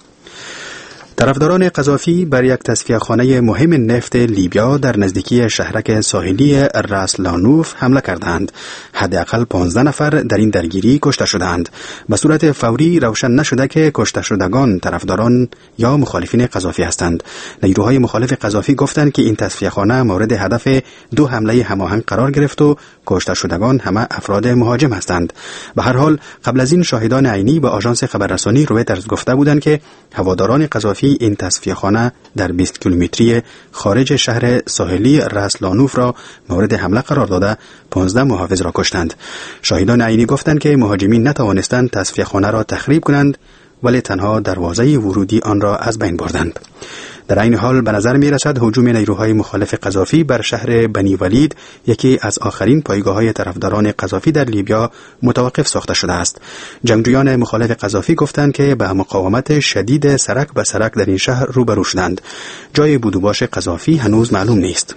طرفداران قذافی بر یک تصفیه‌خانه مهم نفت لیبیا در نزدیکی شهرک ساحلی راس لانوف حمله کردند. حداقل پانزده نفر در این درگیری کشته شدند. به صورت فوری روشن نشده که کشته شدگان طرفداران یا مخالفین قذافی هستند. نیروهای مخالف قذافی گفتند که این تصفیه‌خانه مورد هدف دو حمله هماهنگ قرار گرفت و کشته شدگان همه افراد مهاجم هستند. به هر حال قبل از این شاهدان عینی به آژانس خبررسانی رویترز گفته بودند که هواداران قذافی این تصفیه‌خانه در بیست کیلومتری خارج شهر ساحلی راس لانوف را مورد حمله قرار داده پانزده محافظ را کشتند. شاهدان عینی گفتند که مهاجمین نتوانستند تصفیه‌خانه را تخریب کنند، ولی تنها دروازه ورودی آن را از بین بردند. در این حال به نظر می رسد هجوم نیروهای مخالف قذافی بر شهر بنی ولید، یکی از آخرین پایگاه‌های طرفداران قذافی در لیبیا، متوقف ساخته شده است. جنگجویان مخالف قذافی گفتند که به مقاومت شدید سرک به سرک در این شهر روبرو شدند. جای بود و باش قذافی هنوز معلوم نیست.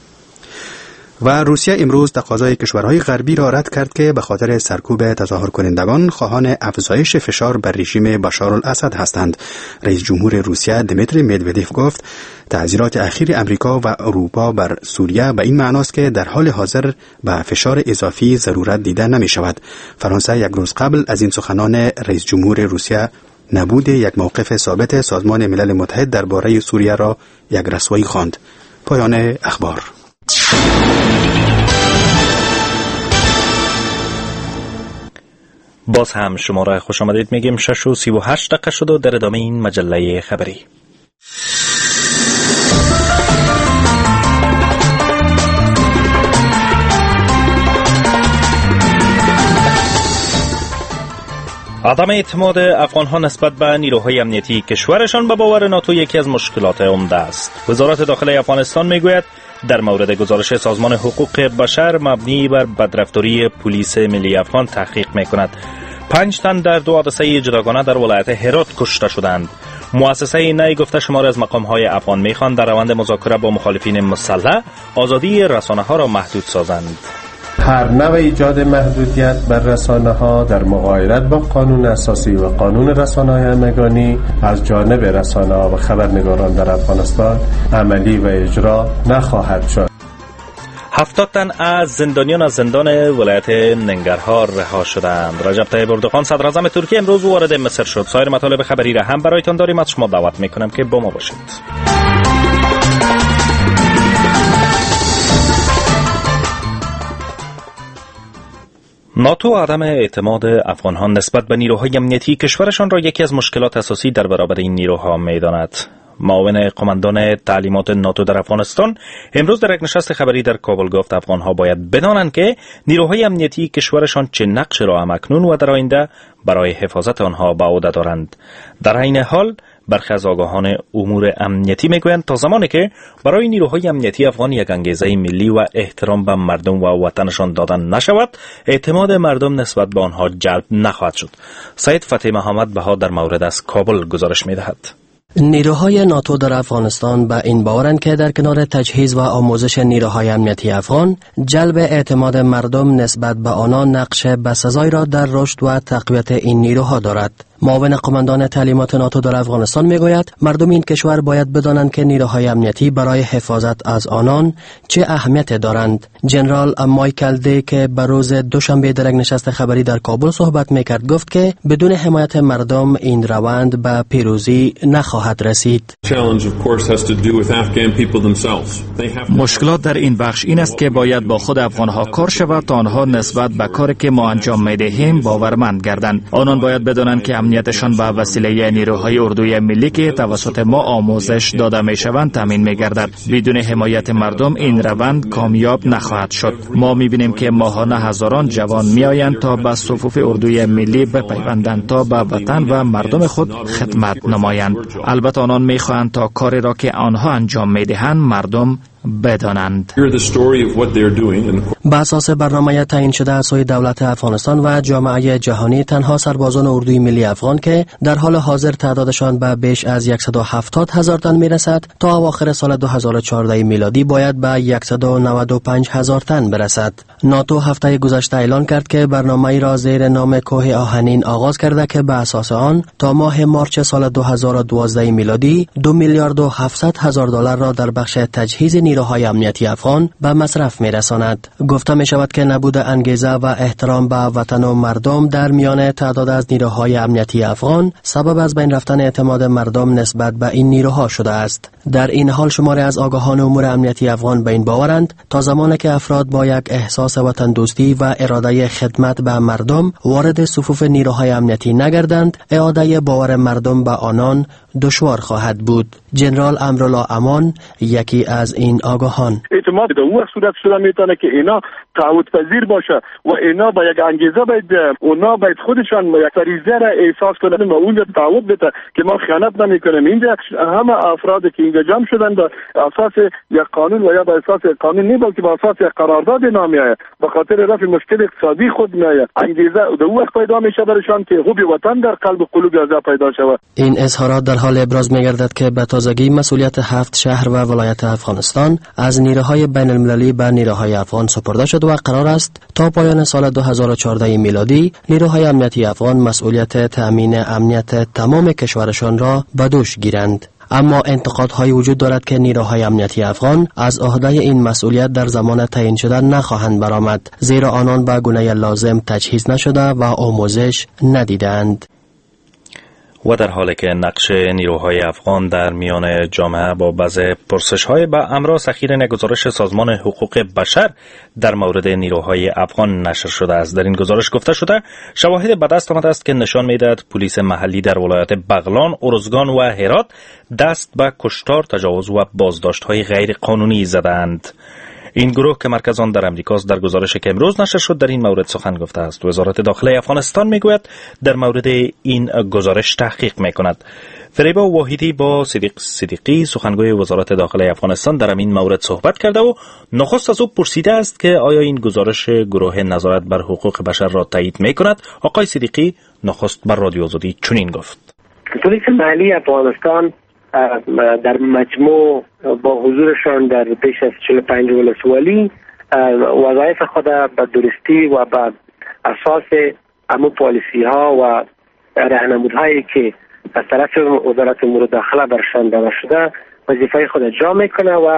و روسیه امروز تقاضای کشورهای غربی را رد کرد که به خاطر سرکوب تظاهر کنندگان خواهان افزایش فشار بر رژیم بشار الاسد هستند. رئیس جمهور روسیه دمیتری مدودف گفت تعزیرات اخیر امریکا و اروپا بر سوریه به این معناست که در حال حاضر به فشار اضافی ضرورت دیده نمی شود. فرانسه یک روز قبل از این سخنان رئیس جمهور روسیه نبود یک موقف ثابت سازمان ملل متحد درباره سوریه را یک رسوایی خواند. پایان اخبار. باز هم شما را خوش آمدید میگیم. شش و سی و هشت دقیقه شد و در ادامه این مجله خبری. عدم اعتماد افغان‌ها نسبت به نیروهای امنیتی کشورشان به باور ناتو یکی از مشکلات عمده است. وزارت داخلی افغانستان میگوید در مورد گزارش سازمان حقوق بشر مبنی بر بدرفتاری پلیس ملی افغان تحقیق میکند. پنج تن در دو حادثه جداگانه در ولایت هرات کشته شدند. مؤسسه نی گفته شماری از مقام‌های افغان میخوان در روند مذاکره با مخالفین مسلح آزادی رسانه‌ها را محدود سازند. هر نوع ایجاد محدودیت بر رسانه‌ها در مغایرت با قانون اساسی و قانون رسانه‌های همگانی از جانب رسانه‌ها و خبرنگاران در افغانستان عملی و اجرا نخواهد شد. هفتاد تن از زندانیان از زندان ولایت ننگرهار رها شدند. رجب طیب اردوغان صدر اعظم ترکیه امروز وارد مصر شد. سایر مطالب خبری را هم برایتان داریم. از شما دعوت میکنم که با ما باشید. ناتو عدم اعتماد افغان‌ها نسبت به نیروهای امنیتی کشورشان را یکی از مشکلات اساسی در برابر این نیروها می‌داند. معاون قماندان تعلیمات ناتو در افغانستان امروز در یک نشست خبری در کابل گفت افغان‌ها باید بدانند که نیروهای امنیتی کشورشان چه نقش را هم‌اکنون و در آینده برای حفاظت آنها به عهده دارند. در این حال برخی از آگاهان امور امنیتی میگویند تا زمانی که برای نیروهای امنیتی افغان یک انگیزه ملی و احترام به مردم و وطنشان دادن نشود، اعتماد مردم نسبت به آنها جلب نخواهد شد. سید فتح محمد بها در مورد از کابل گزارش میدهد. نیروهای ناتو در افغانستان به این باورند که در کنار تجهیز و آموزش نیروهای امنیتی افغان، جلب اعتماد مردم نسبت به آنها نقش بسزایی را در رشد و تقویت این نیروها دارد. معاون قماندان تعلیمات ناتو در افغانستان میگوید مردم این کشور باید بدانند که نیروهای امنیتی برای حفاظت از آنان چه اهمیت دارند. جنرال مایکل دی که بر روز دوشنبه در یک نشست خبری در کابل صحبت میکرد گفت که بدون حمایت مردم این روند به پیروزی نخواهد رسید. مشکلات در این بخش این است که باید با خود افغانها کار شود تا آنها نسبت به کاری که ما انجام میدهیم باورمند گردند. آنان باید بدانند که امنیتشان به وسیله نیروهای اردوی ملی که توسط ما آموزش داده میشوند تامین میگردد. بدون حمایت مردم این روند کامیاب نخواهد شد. ما میبینیم که ماهانه هزاران جوان میآیند تا به صفوف اردوی ملی بپیوندند تا به وطن و مردم خود خدمت نمایند. البته آنان میخواهند تا کاری را که آنها انجام میدهند مردم بدانند. بر اساس برنامه تعیین شده از سوی دولت افغانستان و جامعه جهانی، تنها سربازان اردوی ملی افغان که در حال حاضر تعدادشان به بیش از صد و هفتاد هزار تن میرسد تا اواخر سال دو هزار و چهارده میلادی باید به صد و نود و پنج هزار تن برسد. ناتو هفته گذشته اعلان کرد که برنامه‌ای را زیر نام کوه آهنین آغاز کرده که به اساس آن تا ماه مارچ سال دو هزار و دوازده میلادی دو میلیارد و هفتصد هزار دلار را در بخش تجهیز نیروهای امنیتی افغان به مصرف میرساند. گفته می شود که نبود انگیزه و احترام به وطن و مردم در میان تعداد از نیروهای امنیتی افغان سبب از بین رفتن اعتماد مردم نسبت به این نیروها شده است. در این حال شماری از آگاهان امور امنیتی افغان به این باورند تا زمانی که افراد با یک احساس وطن دوستی و اراده خدمت به مردم وارد صفوف نیروهای امنیتی نگردند، اعاده باور مردم به آنان دشوار خواهد بود. جنرال امرالله امان یکی از این آگاهان. اعتماد به او صورت شده میتونه که اینا تعهد پذیر باشه و اینا با یک انگیزه باید اونا باید خودشان یک فریضه را احساس کنند و اونجا تعهد بده که ما خیانت نمیکنیم. اینجا همه افرادی که اینجا جمع شدن به اساس یک قانون و یا به اساس قانون نه بلکه به اساس یک قرارداد نامی آید به خاطر رفع مشکل اقتصادی خود میآید. انگیزه در او وقت پیدا میشه برشان که حب وطن در قلب و قلوب از پیدا شود. این اظهارات در حال ابراز میگردد که به تازگی مسئولیت هفت شهر و ولایت افغانستان از نیروهای بین المللی به نیروهای افغان سپرده شد و قرار است تا پایان سال دو هزار و چهارده میلادی نیروهای امنیتی افغان مسئولیت تأمین امنیت تمام کشورشان را به دوش گیرند. اما انتقادهای وجود دارد که نیروهای امنیتی افغان از عهده این مسئولیت در زمان تعیین شده نخواهند برآمد، زیرا آنان به گونه لازم تجهیز نشده و آموزش ندیدند. و در حالی که نقش نیروهای افغان در میان جامعه با بعض پرسش‌های به امراض اخیر گزارش سازمان حقوق بشر در مورد نیروهای افغان نشر شده است. در این گزارش گفته شده شواهد به دست آمده است که نشان می‌دهد پلیس محلی در ولایات بغلان، ارزگان و هرات دست به کشتار، تجاوز و بازداشت‌های غیر قانونی زدند. این گروه که مرکز آن در امریکاست در گزارش که امروز نشر شد در این مورد سخن گفته است. وزارت داخله افغانستان میگوید در مورد این گزارش تحقیق میکند. فریبا واحدی با صدیق صدیقی سخنگوی وزارت داخله افغانستان در این مورد صحبت کرده و نخست از او پرسیده است که آیا این گزارش گروه نظارت بر حقوق بشر را تایید میکند. آقای صدیقی نخست بر رادیو آزادی چنین گفت: پلیس محلی افغانستان در مجموع با حضورشان در بیش از چهل و پنج ولسوالی وظایف خود به درستی و به اساس امور پالیسی ها و راهنمودهایی که از طرف وزارت امور داخله برشان داده شده وظیفه خود اجرا میکنه و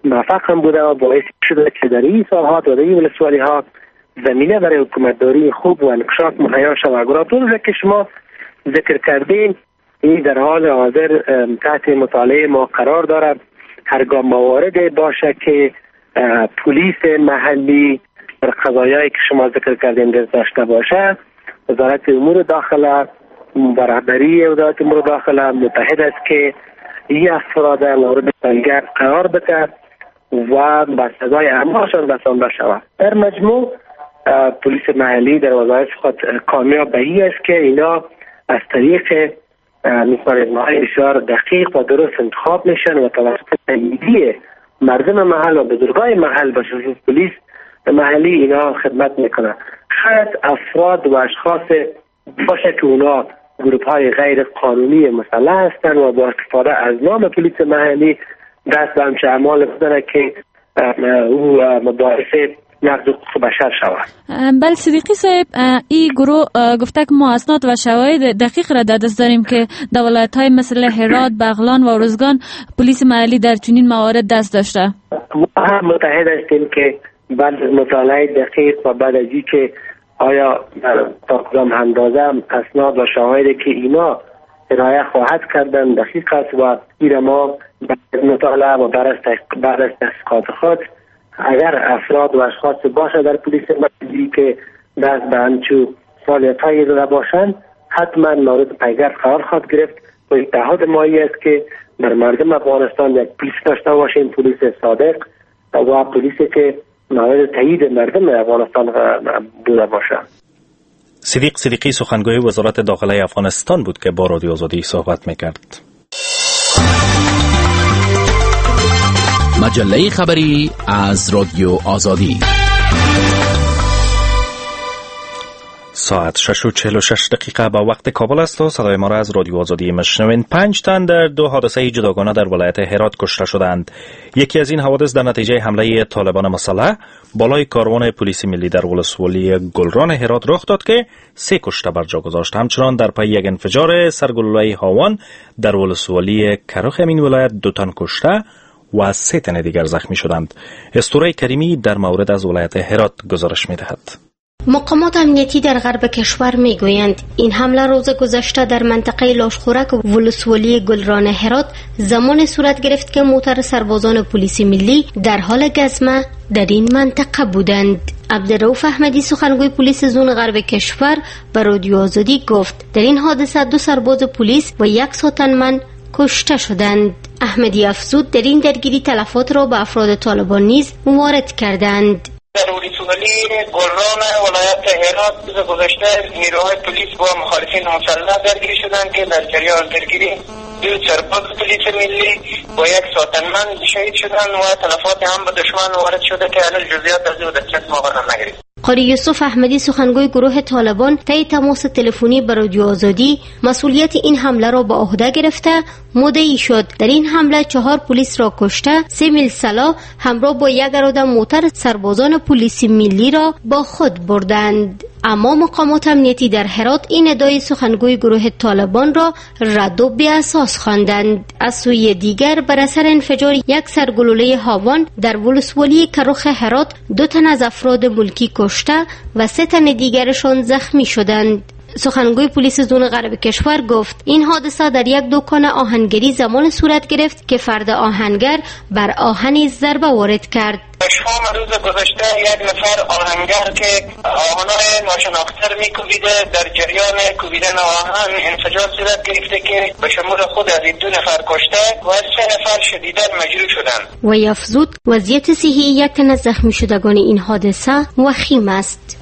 موفق هم بوده و باعث شده که در این ساحات و در این ولسوالی ها زمینه برای حکومتداری خوب و انکشاف مهیا شود. گراتور که شما ذکر کردین این در حال حاضر تحت مطالعه ما قرار دارد. هرگاه موارد باشه که پلیس محلی در قضایایی که شما ذکر کردین دست داشته باشه، وزارت امور داخله با رهبری وزارت امور داخله متحد است که این افراد مورد تنگه قرار بده و به سزای اعمالشان رسانده شود. در مجموع پلیس محلی در وظایف خود کامیاب به این است که اینا از طریق میکانیزم‌های بسیار دقیق و درست انتخاب میشن و توسط تاییدیه مردم محل و بزرگای محل به خصوص پلیس محلی اینا خدمت میکنن. شاید افراد و اشخاص باشه که اونا گروه‌های غیر قانونی مسلح هستند و با استفاده از نام پلیس محلی دست به همچه اعمال بزنه که او مباحث نقض حقوق بشر شود. بله صدیقی صاحب، این گروه گفته که ما اسناد و شواهد دقیق را در دست داریم که در ولایت‌های مثل هرات، بغلان و ارزگان پلیس محلی در چنین موارد دست داشته. ما هم متحد هستیم که بعد از مطالعه دقیق و بعد از اینکه آیا تا کدام اندازه اسناد و شواهدی که اینا ارائه خواهد کردن دقیق است و این ما بعد از مطالعه و بعد از تحقیقات خود اگر افراد و اشخاص باشه در پلیس محلی که دست به همچو فعالیت‌هایی را باشند حتما مورد پیگرد قرار خواهد گرفت و اتحاد مایی است که در مردم افغانستان یک پلیس داشته باشیم، پلیس صادق و پلیسی که مورد تایید مردم افغانستان بوده باشه. صدیق صدیقی سخنگوی وزارت داخله افغانستان بود که با رادیو آزادی صحبت میکرد. مجله خبری از رادیو آزادی. ساعت شش و چهل و شش دقیقه به وقت کابل است و صدای ما را از رادیو آزادی میشنوین. پنج تن در دو حادثه جداگانه در ولایت هرات کشته شدند. یکی از این حوادث در نتیجه حمله طالبان مسلح بالای کاروان پلیس ملی در ولسوالی گلران هرات رخ داد که سه کشته بر جا گذاشت. همچنان در پی یک انفجار سرگلوله هاوان در ولسوالی کرخ این ولایت دو تن کشته و سه تن دیگر زخمی شدند. اسطوره کریمی در مورد از ولایت هرات گزارش می‌دهد. مقامات امنیتی در غرب کشور میگویند این حمله روز گذشته در منطقه لاشخورک ولسوالی گلران هرات زمان صورت گرفت که موتر سربازان پلیس ملی در حال گزمه در این منطقه بودند. عبدالرؤوف احمدی سخنگوی پلیس زون غرب کشور به رادیو آزادی گفت در این حادثه دو سرباز پلیس و یک ساتنمن کشته شدند. احمدی افزود در این درگیری تلفات را به افراد طالبان نیز وارد کردند. در ولسوالی گلران ولایت هرات روز گذشته نیروهای پلیس با مخالفین مسلح درگیری شدند که در جریان درگیری دو سرباز پلیس ملی با یک ساتنمن شهید شدند و تلفات هم به دشمن وارد شده که الان جزئیات از او دست ما قرار نگرفت. قاری یوسف احمدی سخنگوی گروه طالبان طی تماس تلفنی با رادیو آزادی مسئولیت این حمله را به عهده گرفته مدعی شد. در این حمله چهار پلیس را کشته، سه میل سلاح همراه با یک اراده موتر سربازان پلیس ملی را با خود بردند. اما مقامات امنیتی در هرات این ادعای سخنگوی گروه طالبان را رد و بی اساس خواندند. از سوی دیگر بر اثر انفجار یک سرگلوله هاوان در ولسوالی کرخ هرات دو تن از افراد ملکی کشته و سه تن دیگرشان زخمی شدند. سخنگوی پلیس زون غرب کشور گفت این حادثه در یک دکان آهنگری زمان صورت گرفت که فرد آهنگر بر آهنی ضربه وارد کرد. شام روز گذشته یک نفر آهنگر که آهنای ناشناخته میکوبیده در جریان کوبیدن آهن انفجار صورت گرفته که به شمول خود از این دو نفر کشته و سه نفر شدیداً مجروح شدند. و یفزود وضعیت صحی یک تن از زخمی شدگان این حادثه وخیم است.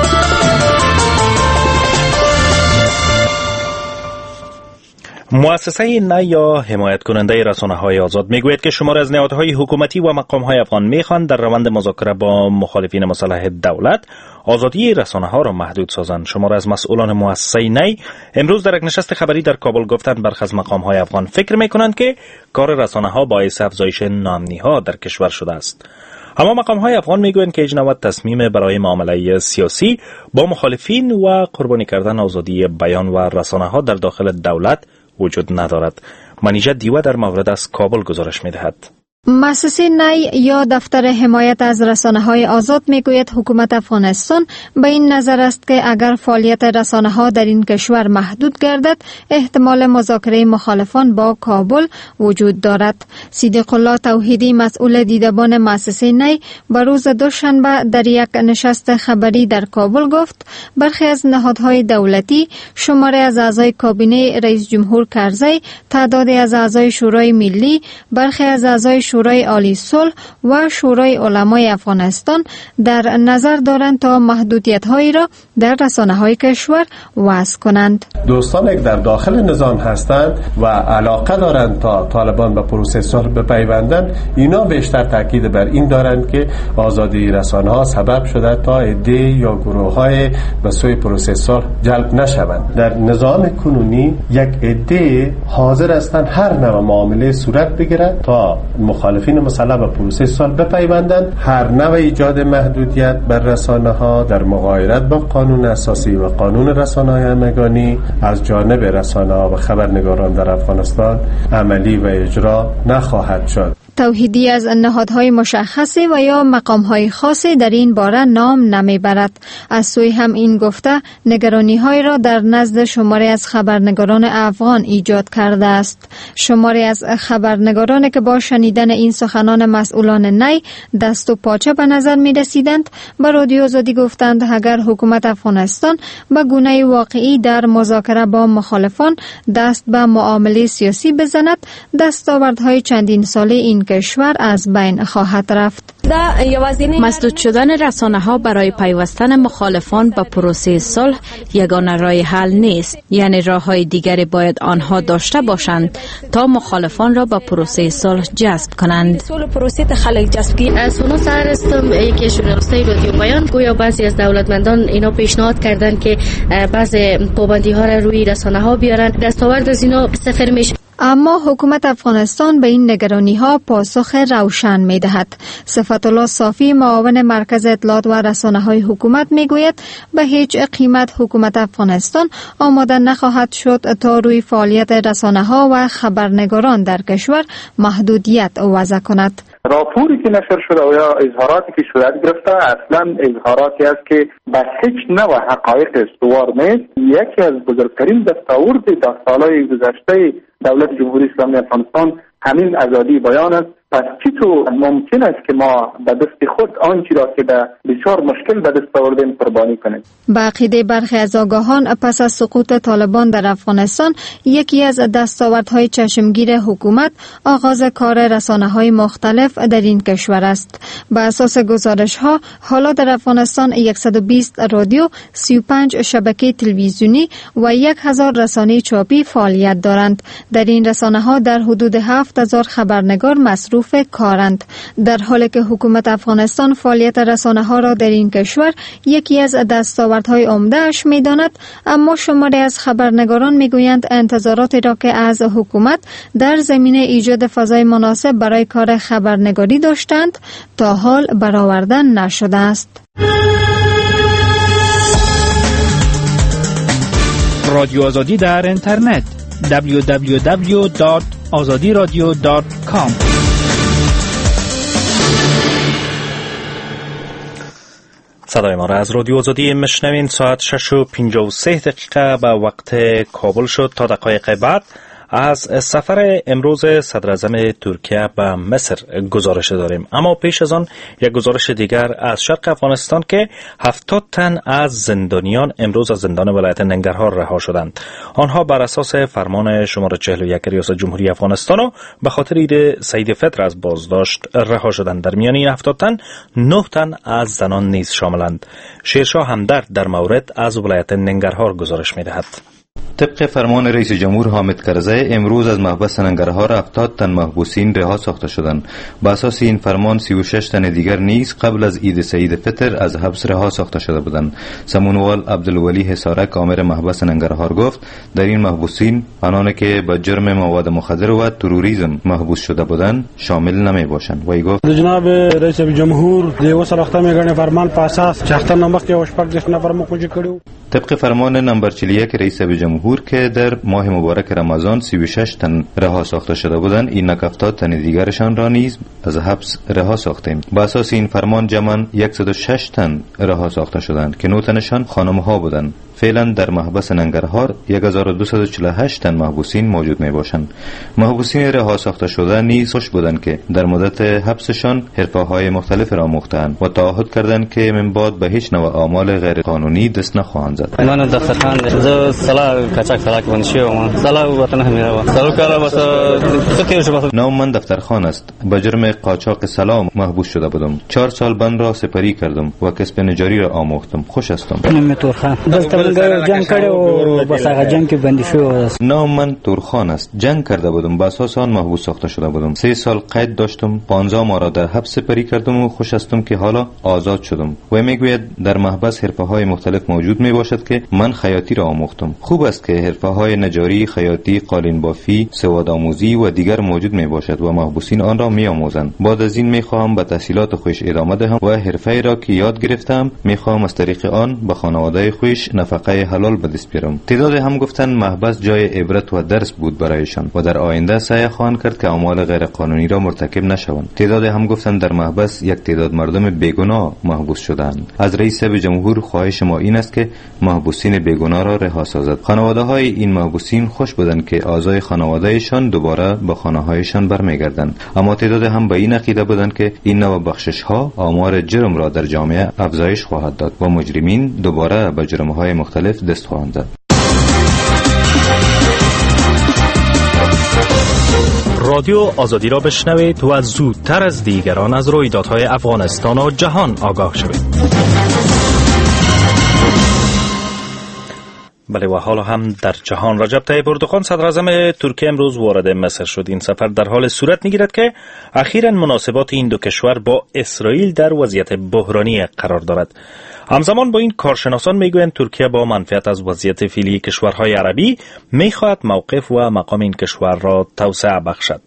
مؤسسه نه یا حمایت کننده رسانه‌های آزاد میگوید که شمار از نهادهای حکومتی و مقام‌های افغان میخوان در روند مذاکره با مخالفین مسلح دولت آزادی رسانه‌ها را محدود سازند. شمار از مسئولان مؤسسه نه امروز در یک نشست خبری در کابل گفتند برخی از مقام‌های افغان فکر میکنند که کار رسانه‌ها باعث افزایش ناامنی‌ها در کشور شده است. اما مقام‌های افغان میگویند که هیچ نوع تصمیم برای معامله سیاسی با مخالفین و قربانی کردن آزادی بیان و رسانه‌ها در داخل دولت وجود ندارد. منیژه دیوه در مورد از کابل گزارش می‌دهد. مؤسسه نی یا دفتر حمایت از رسانه‌های آزاد میگوید حکومت افغانستان به این نظر است که اگر فعالیت رسانه‌ها در این کشور محدود گردد احتمال مذاکره مخالفان با کابل وجود دارد. صدیق الله توحیدی مسئول دیدبان مؤسسه نی به روز دوشنبه در یک نشست خبری در کابل گفت برخی از نهادهای دولتی، شماری از اعضای کابینه رئیس جمهور کرزی، تعدادی از اعضای شورای ملی، برخی از اعضای شورای عالی صلح و شورای علمای افغانستان در نظر دارند تا محدودیت‌هایی را در رسانه‌های کشور وضع کنند. دوستانی که در داخل نظام هستند و علاقه دارند تا طالبان به پروسه صلح بپیوندند، اینا بیشتر تاکید بر این دارند که آزادی رسانه‌ها سبب شده تا عده یا گروه‌های به سوی پروسه صلح جلب نشوند. در نظام کنونی یک عده حاضر هستند هر نوع معامله صورت بگیرد تا مخالفین مسلح به پروسه صلح بپیوندند. هر نوع ایجاد محدودیت بر رسانه‌ها در مغایرت با قانون اساسی و قانون رسانه‌های همگانی از جانب رسانه‌ها و خبرنگاران در افغانستان عملی و اجرا نخواهد شد. توحیدی از نهادهای مشخصی و یا مقامهای خاصی در این باره نام نمیبرد. از سوی هم این گفته نگرانی‌های را در نزد شماری از خبرنگاران افغان ایجاد کرده است. شماری از خبرنگارانی که با شنیدن این سخنان مسئولان نی دست و پاچه به نظر می رسیدند به رادیو آزادی گفتند اگر حکومت افغانستان به گونه واقعی در مذاکره با مخالفان دست به معامله سیاسی بزند، دستاوردهای چندین ساله این کشور از بین خواهد رفت. مسدود شدن رسانه‌ها برای پیوستن مخالفان به پروسه صلح یگانه راه حل نیست، یعنی راه‌های دیگری باید آنها داشته باشند تا مخالفان را به پروسه صلح جذب کنند. سونا سر استم یکی ژورنالیستای رادیو بیان گویا بعضی از دولتمندان اینا پیشنهاد کردند که بعضی پابندی‌ها را روی رسانه‌ها بیارن، دستاورد از اینا صفر میشه. اما حکومت افغانستان به این نگرانی‌ها پاسخ روشن می‌دهد. صفت الله صافی معاون مرکز اطلاعات و رسانه‌های حکومت می‌گوید به هیچ قیمت حکومت افغانستان آماده نخواهد شد تا روی فعالیت رسانه‌ها و خبرنگاران در کشور محدودیت وضع کند. راپوری که نشر شده و یا اظهاراتی که صورت گرفته اصلا اظهاراتی است که به هیچ نوع حقایق استوار نیست. یکی از بزرگترین دستاورد در سالهای گذشته دولت جمهوری اسلامی افغانستان همین آزادی بیان است. پس چطور ممکن است که ما به دست خود آنچه را که به بسیار مشکل به دست آوردیم قربانی کنیم؟ به عقیده برخی از آگاهان پس از سقوط طالبان در افغانستان یکی از دستاوردهای چشمگیر حکومت آغاز کار رسانه‌های مختلف در این کشور است. به اساس گزارش‌ها حالا در افغانستان صد و بیست رادیو، سی و پنج شبکه تلویزیونی و هزار رسانه چاپی فعالیت دارند. در این رسانه‌ها در حدود هفت هزار خبرنگار مصروف کارند. در حالی که حکومت افغانستان فعالیت رسانه‌ها را در این کشور یکی از دستاوردهای عمده‌اش می‌داند، اما شماری از خبرنگاران می‌گویند انتظاراتی را که از حکومت در زمینه ایجاد فضای مناسب برای کار خبرنگاری داشتند تا حال برآورده نشده است. رادیو آزادی در اینترنت دبلیو دبلیو دبلیو دات آزادی رادیو دات کام. صدای ما را از رادیو آزادی میشنوین. ساعت شش و پنجاه و سه دقیقه به وقت کابل شد. تا دقایق بعد از سفر امروز صدر اعظم ترکیه به مصر گزارش داریم. اما پیش از آن یک گزارش دیگر از شرق افغانستان که هفتاد تن از زندانیان امروز از زندان ولایت ننگرهار رها شدند. آنها بر اساس فرمان شماره چهل و یک ریاست جمهوری افغانستان و به خاطر عید سعید فطر از بازداشت رها شدند. در میان این هفتاد تن نه تن از زنان نیز شاملند. شیرشاه همدرد در مورد از ولایت ننگرهار گزارش می‌دهد. طبق فرمان رئیس جمهور حامد کرزی امروز از محبس ننگرهار هفتاد تن محبوسین رها ساخته شدند. با اساس این فرمان سی و شش تن دیگر نیز قبل از عید سعید فطر از حبس رها ساخته شده بودند. سمونوال عبدالولی حصارک آمر محبس ننگرهار گفت در این محبوسین آنانی که با جرم مواد مخدر و تروریسم محبوس شده بودند شامل نمی باشند. وی گفت جناب رئیس جمهور دیو سرخته میگنه فرمان په اساس چختن نمک کې وشپړ د نفر مخوجي کړو. طبق فرمان نمبر چهل و یک رئیس جمهور که در ماه مبارک رمضان سی و شش تن رها ساخته شده بودند، این هفتاد تن دیگرشان را نیز از حبس رها ساختیم. با اساس این فرمان جمعاً صد و شش تن رها ساخته شدند که نه تنشان خانم‌ها بودند. فعلا در محبس ننگرهار هزار و دویست و چهل و هشت تن محبوسین موجود می باشند. محبوسین رها ساخته شده نیز خوش بودند که در مدت حبسشان حرفه‌های مختلف را آموختند و تعهد کردند که من بعد به هیچ نوع اعمال غیر قانونی دست نخواهند زد. من دفترخان ز سلا کچک سلا که ونشیو سلا وطن همیرا سلا کارا بس سکیش بس. نام من دفترخان است. به جرم قاچاق سلا محبوس شده بودم. چهار سال بند را سپری کردم و کسب نجاری را آموختم. خوش هستم. من تورخان جنگ کردم بس هغه جنگ کې بندي شو. نام من تورخان است. جنگ کرده بودم. با اساس آن محبوس ساخته شده بودم. سه سال قید داشتم. پانزده ماه را در حبس سپری کردم و خوش هستم که حالا آزاد شدم. و میگوید در محبس حرفه‌های مختلف موجود می باشد که من خیاطی را آموختم. خوب است که حرفه‌های نجاری، خیاطی، قالین بافی، سواد آموزی و دیگر موجود می باشد و محبوسین آن را می آموزند. بعد از این می خواهم به تحصیلات خویش ادامه دهم و حرفه‌ای را که یاد گرفتم می خواهم از طریق آن به خانواده خویش نفقه حلال به دست بیارم. تعداد هم گفتن محبس جای عبرت و درس بود برایشان و در آینده سعی خواهند کرد که اعمال غیر قانونی را مرتکب نشوند. تعداد هم گفتن در محبس یک تعداد مردم بیگناه محبوس شدند. از رئیس جمهور خواهش ما این است که محبوسین بیگناه را رها سازد. خانواده های این محبوسین خوش بودند که اعضای خانوادهشان دوباره به خانه هایشان برمیگردند، اما تعداد هم به این عقیده بودند که این نوع بخشش ها آمار جرم را در جامعه افزایش خواهد داد و مجرمین دوباره به جرم های مختلف دست خواهند زد. رادیو آزادی را بشنوید و زودتر از دیگران از رویدادهای افغانستان و جهان آگاه شوید. بله و حالا هم در جهان. رجب طیب اردوغان صدر اعظم ترکیه امروز وارد مصر شد. این سفر در حال صورت میگیرد که اخیراً مناسبات این دو کشور با اسرائیل در وضعیت بحرانی قرار دارد. همزمان با این کارشناسان میگویند ترکیه با منفعت از وضعیت فعلی کشورهای عربی میخواهد موقف و مقام این کشور را توسعه بخشد.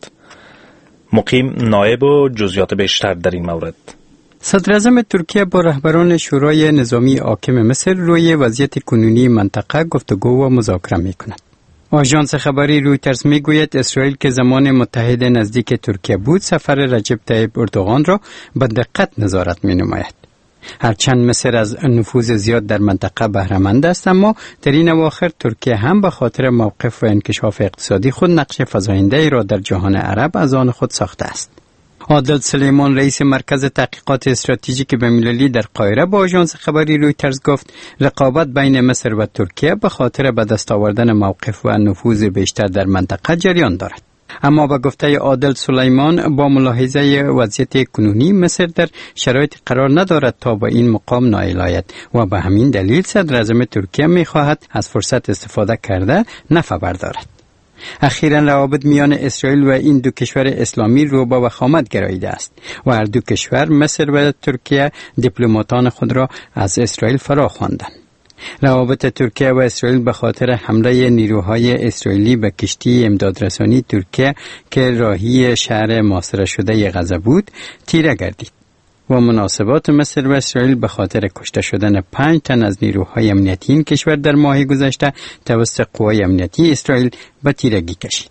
مقیم نایب و جزئیات بیشتر در این مورد. صدر اعظم ترکیه با رهبران شورای نظامی حاکم مصر روی وضعیت کنونی منطقه گفتگو و مذاکره میکند. آژانس خبری رویترز میگوید اسرائیل که زمان متحد نزدیک ترکیه بود سفر رجب طیب اردوغان را به دقت نظارت مینماید. هرچند مصر از نفوذ زیاد در منطقه بهره‌مند است، اما در این اواخر ترکیه هم به خاطر موقف و انکشاف اقتصادی خود نقش فزاینده‌ای را در جهان عرب از آن خود ساخته است. عادل سلیمان رئیس مرکز تحقیقات استراتژیک بین‌المللی در قاهره با آژانس خبری رویترز گفت رقابت بین مصر و ترکیه به خاطر به دست آوردن موقف و نفوذ بیشتر در منطقه جریان دارد. اما با گفته عادل سلیمان با ملاحظه وضعیت کنونی مصر در شرایط قرار ندارد تا با این مقام نائل آید و به همین دلیل صدر اعظم ترکیه می‌خواهد از فرصت استفاده کرده نفع بردارد. اخیراً روابط میان اسرائیل و این دو کشور اسلامی رو به وخامت گراییده است و هر دو کشور مصر و ترکیه دیپلماتان خود را از اسرائیل فرا خواندند. روابط ترکیه و اسرائیل به خاطر حمله نیروهای اسرائیلی به کشتی امدادرسانی ترکیه که راهی شهر محاصره شده غزه بود تیره گردید و مناسبات مصر و اسرائیل به خاطر کشته شدن پنج تن از نیروهای امنیتی این کشور در ماه گذشته توسط قوای امنیتی اسرائیل به تیرگی کشید.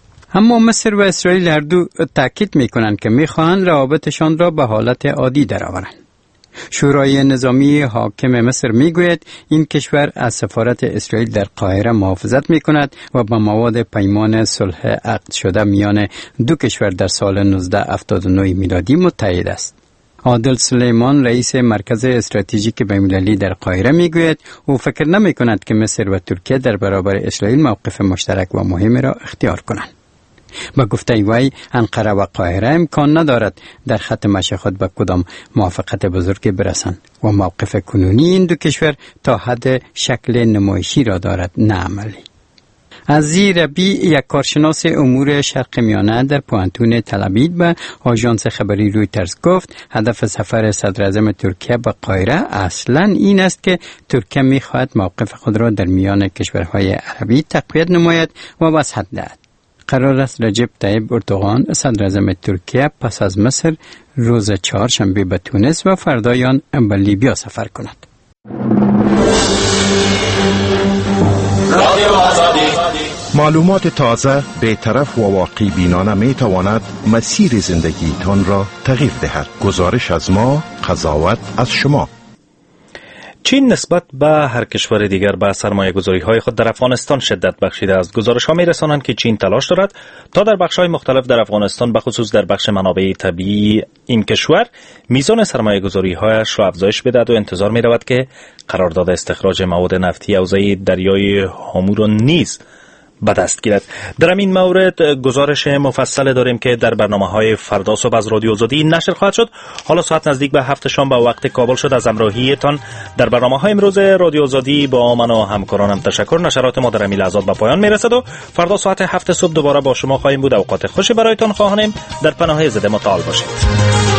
اما مصر و اسرائیل هر دو تاکید می‌کنند که می‌خواهند روابطشان را به حالت عادی درآورند. شورای نظامی حاکم مصر میگوید این کشور از سفارت اسرائیل در قاهره محافظت میکند و با مواد پیمان صلح عقد شده میان دو کشور در سال نوزده هفتاد و نه میلادی متحد است. عادل سلیمان رئیس مرکز استراتژیک بین‌المللی در قاهره میگوید او فکر نمیکند که مصر و ترکیه در برابر اسرائیل موقف مشترک و مهمی را اختیار کنند. با گفته وی انقره و قاهره امکان ندارد در خط مشی خود به کدام موافقت بزرگی برسند و موقف کنونی این دو کشور تا حد شکل نمایشی را دارد، نه عملی. عزی ربی یک کارشناس امور شرق میانه در پوانتون تل‌آویو به آژانس خبری رویترز گفت هدف سفر صدر اعظم ترکیه به قاهره اصلاً این است که ترکیه می‌خواهد موقف خود را در میان کشورهای عربی تقویت نماید و وسعت دهد. قرار است رجب طیب اردوغان صدر اعظم ترکیه پس از مصر روز چهارشنبه به تونس و فردایان به لیبیا سفر کند. رادیو آزادی. معلومات تازه، بی‌طرف و واقعی بینانه می تواند مسیر زندگی تان را تغییر دهد. گزارش از ما، قضاوت از شما. چین نسبت به هر کشور دیگر به سرمایه گذاری های خود در افغانستان شدت بخشیده است. گزارش ها می رسانند که چین تلاش دارد تا در بخش های مختلف در افغانستان به خصوص در بخش منابع طبیعی این کشور میزان سرمایه گذاری هایش را افزایش بدهد و انتظار می رود که قرارداد استخراج مواد نفتی حوزه دریای هامور نیز به دست گیرد. در این مورد گزارش مفصل داریم که در برنامه‌های فردا صبح از رادیو آزادی نشر خواهد شد. حالا ساعت نزدیک به هفت شام به وقت کابل شد. از همراهیتان در برنامه‌های امروز رادیو آزادی با من و همکارانم تشکر. نشرات ما در این لحظات به پایان میرسد و فردا ساعت هفت صبح دوباره با شما خواهیم بود. اوقات خوشی برایتان خواهانیم. در پناه زده متعال باشید.